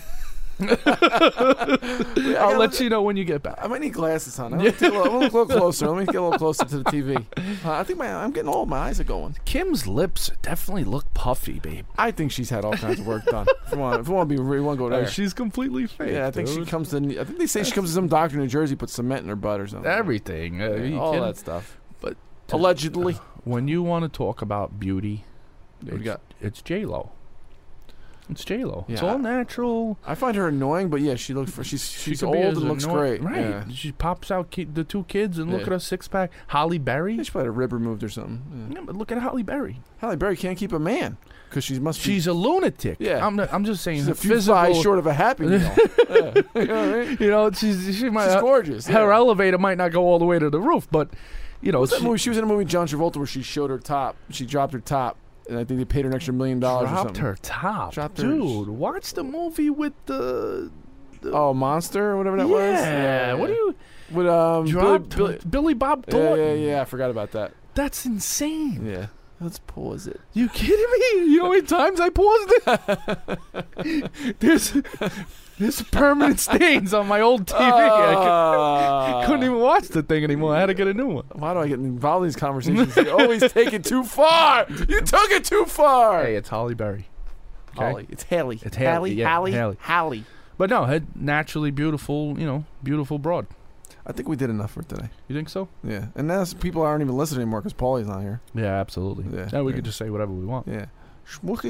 Wait, I I'll gotta let look- you know when you get back. I might need glasses on. I want to take a little, I wanna look a little closer. Let me get a little closer to the T V. Uh, I think my I'm getting old. My eyes are going. Kim's lips definitely look puffy, babe. I think she's had all kinds of work done. If you want, if you want to be, real, you want to go there. Uh, she's completely fake. yeah, I think she dude. comes to. I think they say she comes to some doctor in New Jersey, puts cement in her butt or something. everything. Uh, Yeah, you all kidding? that stuff. But Allegedly. when you want to talk about beauty, What we it's, got? it's J Lo. It's J Lo. It's Yeah. all natural. I find her annoying, but yeah, she looks for she's She she's could old be and as looks annoying- great. Right. Yeah. She pops out ki- the two kids and look Yeah. at her six pack. Holly Berry. She probably had a rib removed or something. Yeah. Yeah, but look at Holly Berry. Halle Berry can't keep a man because she must. Be, She's a lunatic. Yeah. I'm. Not, I'm just saying. she's her a few physical. flies short of a happy meal. Yeah. You know what I mean? You know, she's she might. She's gorgeous. Her yeah. elevator might not go all the way to the roof, but you know, What's that she movie? She was in a movie with John Travolta where she showed her top. She dropped her top, and I think they paid her an extra million dollars or dropped something. her top. Dropped her- Dude, watch the movie with the. Oh, Monster or whatever that yeah. was. Yeah. What do you With um drop? Billy, Billy, Billy Bob yeah, Thornton. yeah, yeah. I forgot about that. That's insane. Yeah. Let's pause it. You kidding me? You know how many times I paused it? there's, there's permanent stains on my old T V. I Uh, cou- couldn't even watch the thing anymore. I had to get a new one. Why do I get involved in these conversations? You always take it too far. You took it too far. Hey, it's Holly Berry. Okay? Holly. It's Haley. It's Haley, yeah, Hallie. Haley. Hallie. But no, had naturally beautiful, you know, beautiful broad. I think we did enough for today. You think so? Yeah. And now people aren't even listening anymore because Paulie's not here. Yeah, absolutely. Yeah, Yeah, we yeah. could just say whatever we want. Yeah. Schmucky,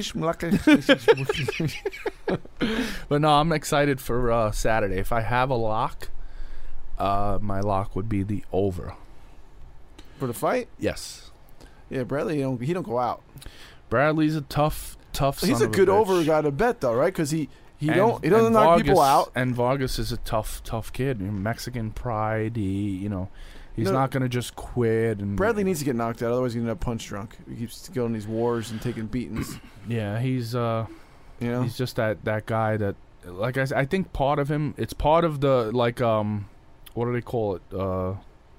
schmucky. But no, I'm excited for uh, Saturday. If I have a lock, uh, my lock would be the over. For the fight? Yes. Yeah, Bradley, he don't, he don't go out. Bradley's a tough, tough son He's a of good bitch. over guy to bet, though, right? Because he, he, And- don't, he doesn't and knock Vargas, people out. And Vargas is a tough, tough kid. Mexican pride. He, you know, he's No, not going to just quit. And Bradley needs to get knocked out, otherwise he's going to end up punch drunk. He keeps going these wars and taking beatings. Yeah, he's uh, You know? he's just that, that guy that, like I, s- I think part of him, it's part of the like um, what do they call it? Uh,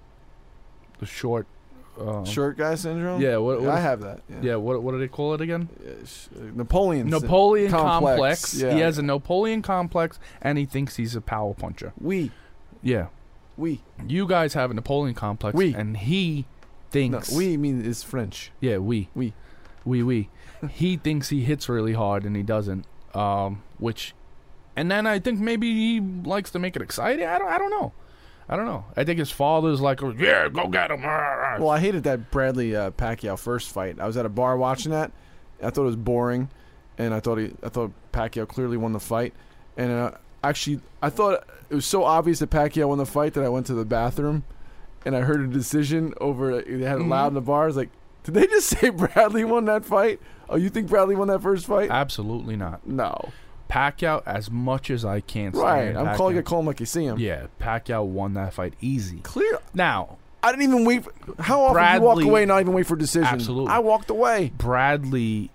the short. Uh, Short guy syndrome? Yeah, what, what I is- have that. Yeah. Yeah, what what do they call it again? Yeah, sh- uh, Napoleon. sy- Napoleon complex. complex. Yeah. He has a Napoleon complex, and he thinks he's a power puncher. We. Yeah, We. you guys have a Napoleon complex, Oui. and he No, thinks we mean is French. Yeah, we. We. We, we. He thinks he hits really hard, and he doesn't. Um, which, and then I think maybe he likes to make it exciting. I don't. I don't know. I don't know. I think his father's like, yeah, go get him. Well, I hated that Bradley uh, Pacquiao first fight. I was at a bar watching that. I thought it was boring, and I thought he, I thought Pacquiao clearly won the fight. And uh, actually, I thought it was so obvious that Pacquiao won the fight that I went to the bathroom, and I heard a decision over. They had it loud in the bar. I was like, did they just say Bradley won that fight? Oh, you think Bradley won that first fight? Absolutely not. No. Pacquiao, as much as I can't Right. stand I'm Pacquiao, calling it call him like you see him. Yeah, Pacquiao won that fight easy. Clear. Now, I didn't even wait. For, how often do you walk Bradley- away and not even wait for a decision? Absolutely. I walked away. Bradley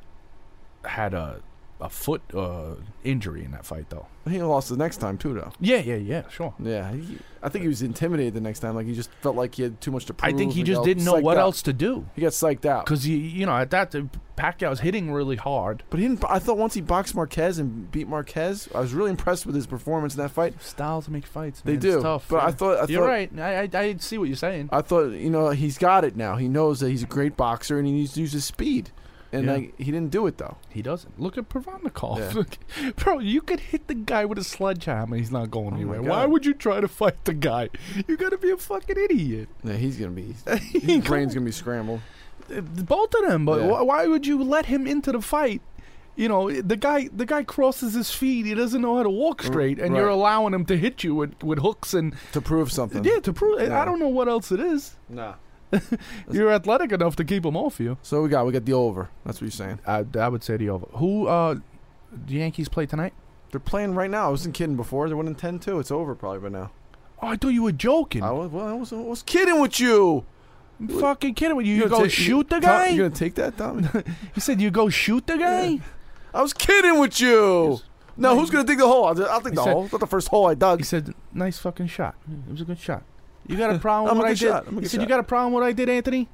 had a a foot uh, injury in that fight, though. He lost the next time too, though. Yeah, yeah, yeah, sure. Yeah, he, I think he was intimidated the next time. Like he just felt like he had too much to prove. I think he and just got didn't know psyched what out. else to do. He got psyched out. Because, you, you know, at that time, Pacquiao's hitting really hard. But he didn't. I thought once he boxed Marquez and beat Marquez, I was really impressed with his performance in that fight. Styles make fights, They man. do, It's tough. but I thought- I You're thought- right. I, I, I see what you're saying. I thought, you know, he's got it now. He knows that he's a great boxer and he needs to use his speed. And Yeah. like, he didn't do it though. He doesn't. Look at Provodnikov. Yeah. Look- Bro, you could hit the guy with a sledgehammer. He's not going anywhere. God. Why would you try to fight the guy? You got to be a fucking idiot. Yeah, he's gonna be. His brain's gonna be scrambled. Uh, Both of them. But Yeah. wh- why would you let him into the fight? You know, the guy the guy crosses his feet. He doesn't know how to walk straight, and you're right. allowing him to hit you with, with hooks and To prove something. yeah, to prove. Yeah. I don't know what else it is. Nah. You're athletic enough to keep him off you. So we got we got the over. That's what you're saying. I, I would say the over. Who uh, the Yankees play tonight? They're playing right now. I wasn't kidding before. They're winning ten two. It's over probably by now. Oh, I thought you were joking. I was, well, I was, I was kidding with you. I'm fucking kidding with you. You, gonna go take- shoot the Tom, guy? You gonna take that, Tommy? You said you go shoot the guy? I was kidding with you. Yes. No, who's gonna dig the hole? I'll, I'll dig He the said- hole. It's not the first hole I dug. He said, nice fucking shot. It was a good shot. You got a problem I'm with a what I good did? shot. I'm a He good said, you shot. got a problem with what I did, Anthony?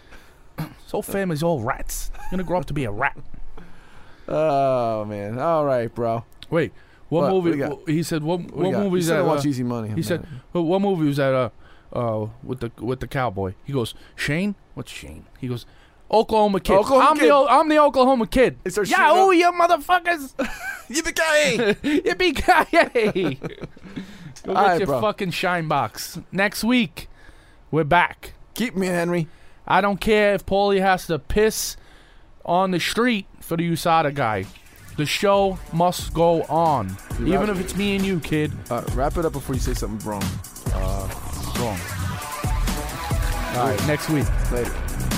So family's all rats. You're going to grow up to be a rat. Oh man. All right, bro. Wait, what, What? movie? What do you got? He said, what, What, what you got? movie You is said that? I watch uh, Easy Money. He I'm said, mad. "Well, what movie was that uh, uh, with the with the cowboy? He goes, Shane? What's Shane? He goes, Oklahoma Kid. Oklahoma I'm, Kid. The, O- I'm the Oklahoma Kid. They start Yeah, shooting oh, up- you motherfuckers. Yippee-ki-yay! Yippee-ki-yay. Go get All right, your bro. fucking shine box. Next week, we're back. Keep me, Henry. I don't care if Paulie has to piss on the street for the U S A D A guy. The show must go on. You Even wrap- if it's me and you, kid. Uh, wrap it up before you say something wrong. Wrong. All right, next week. Later.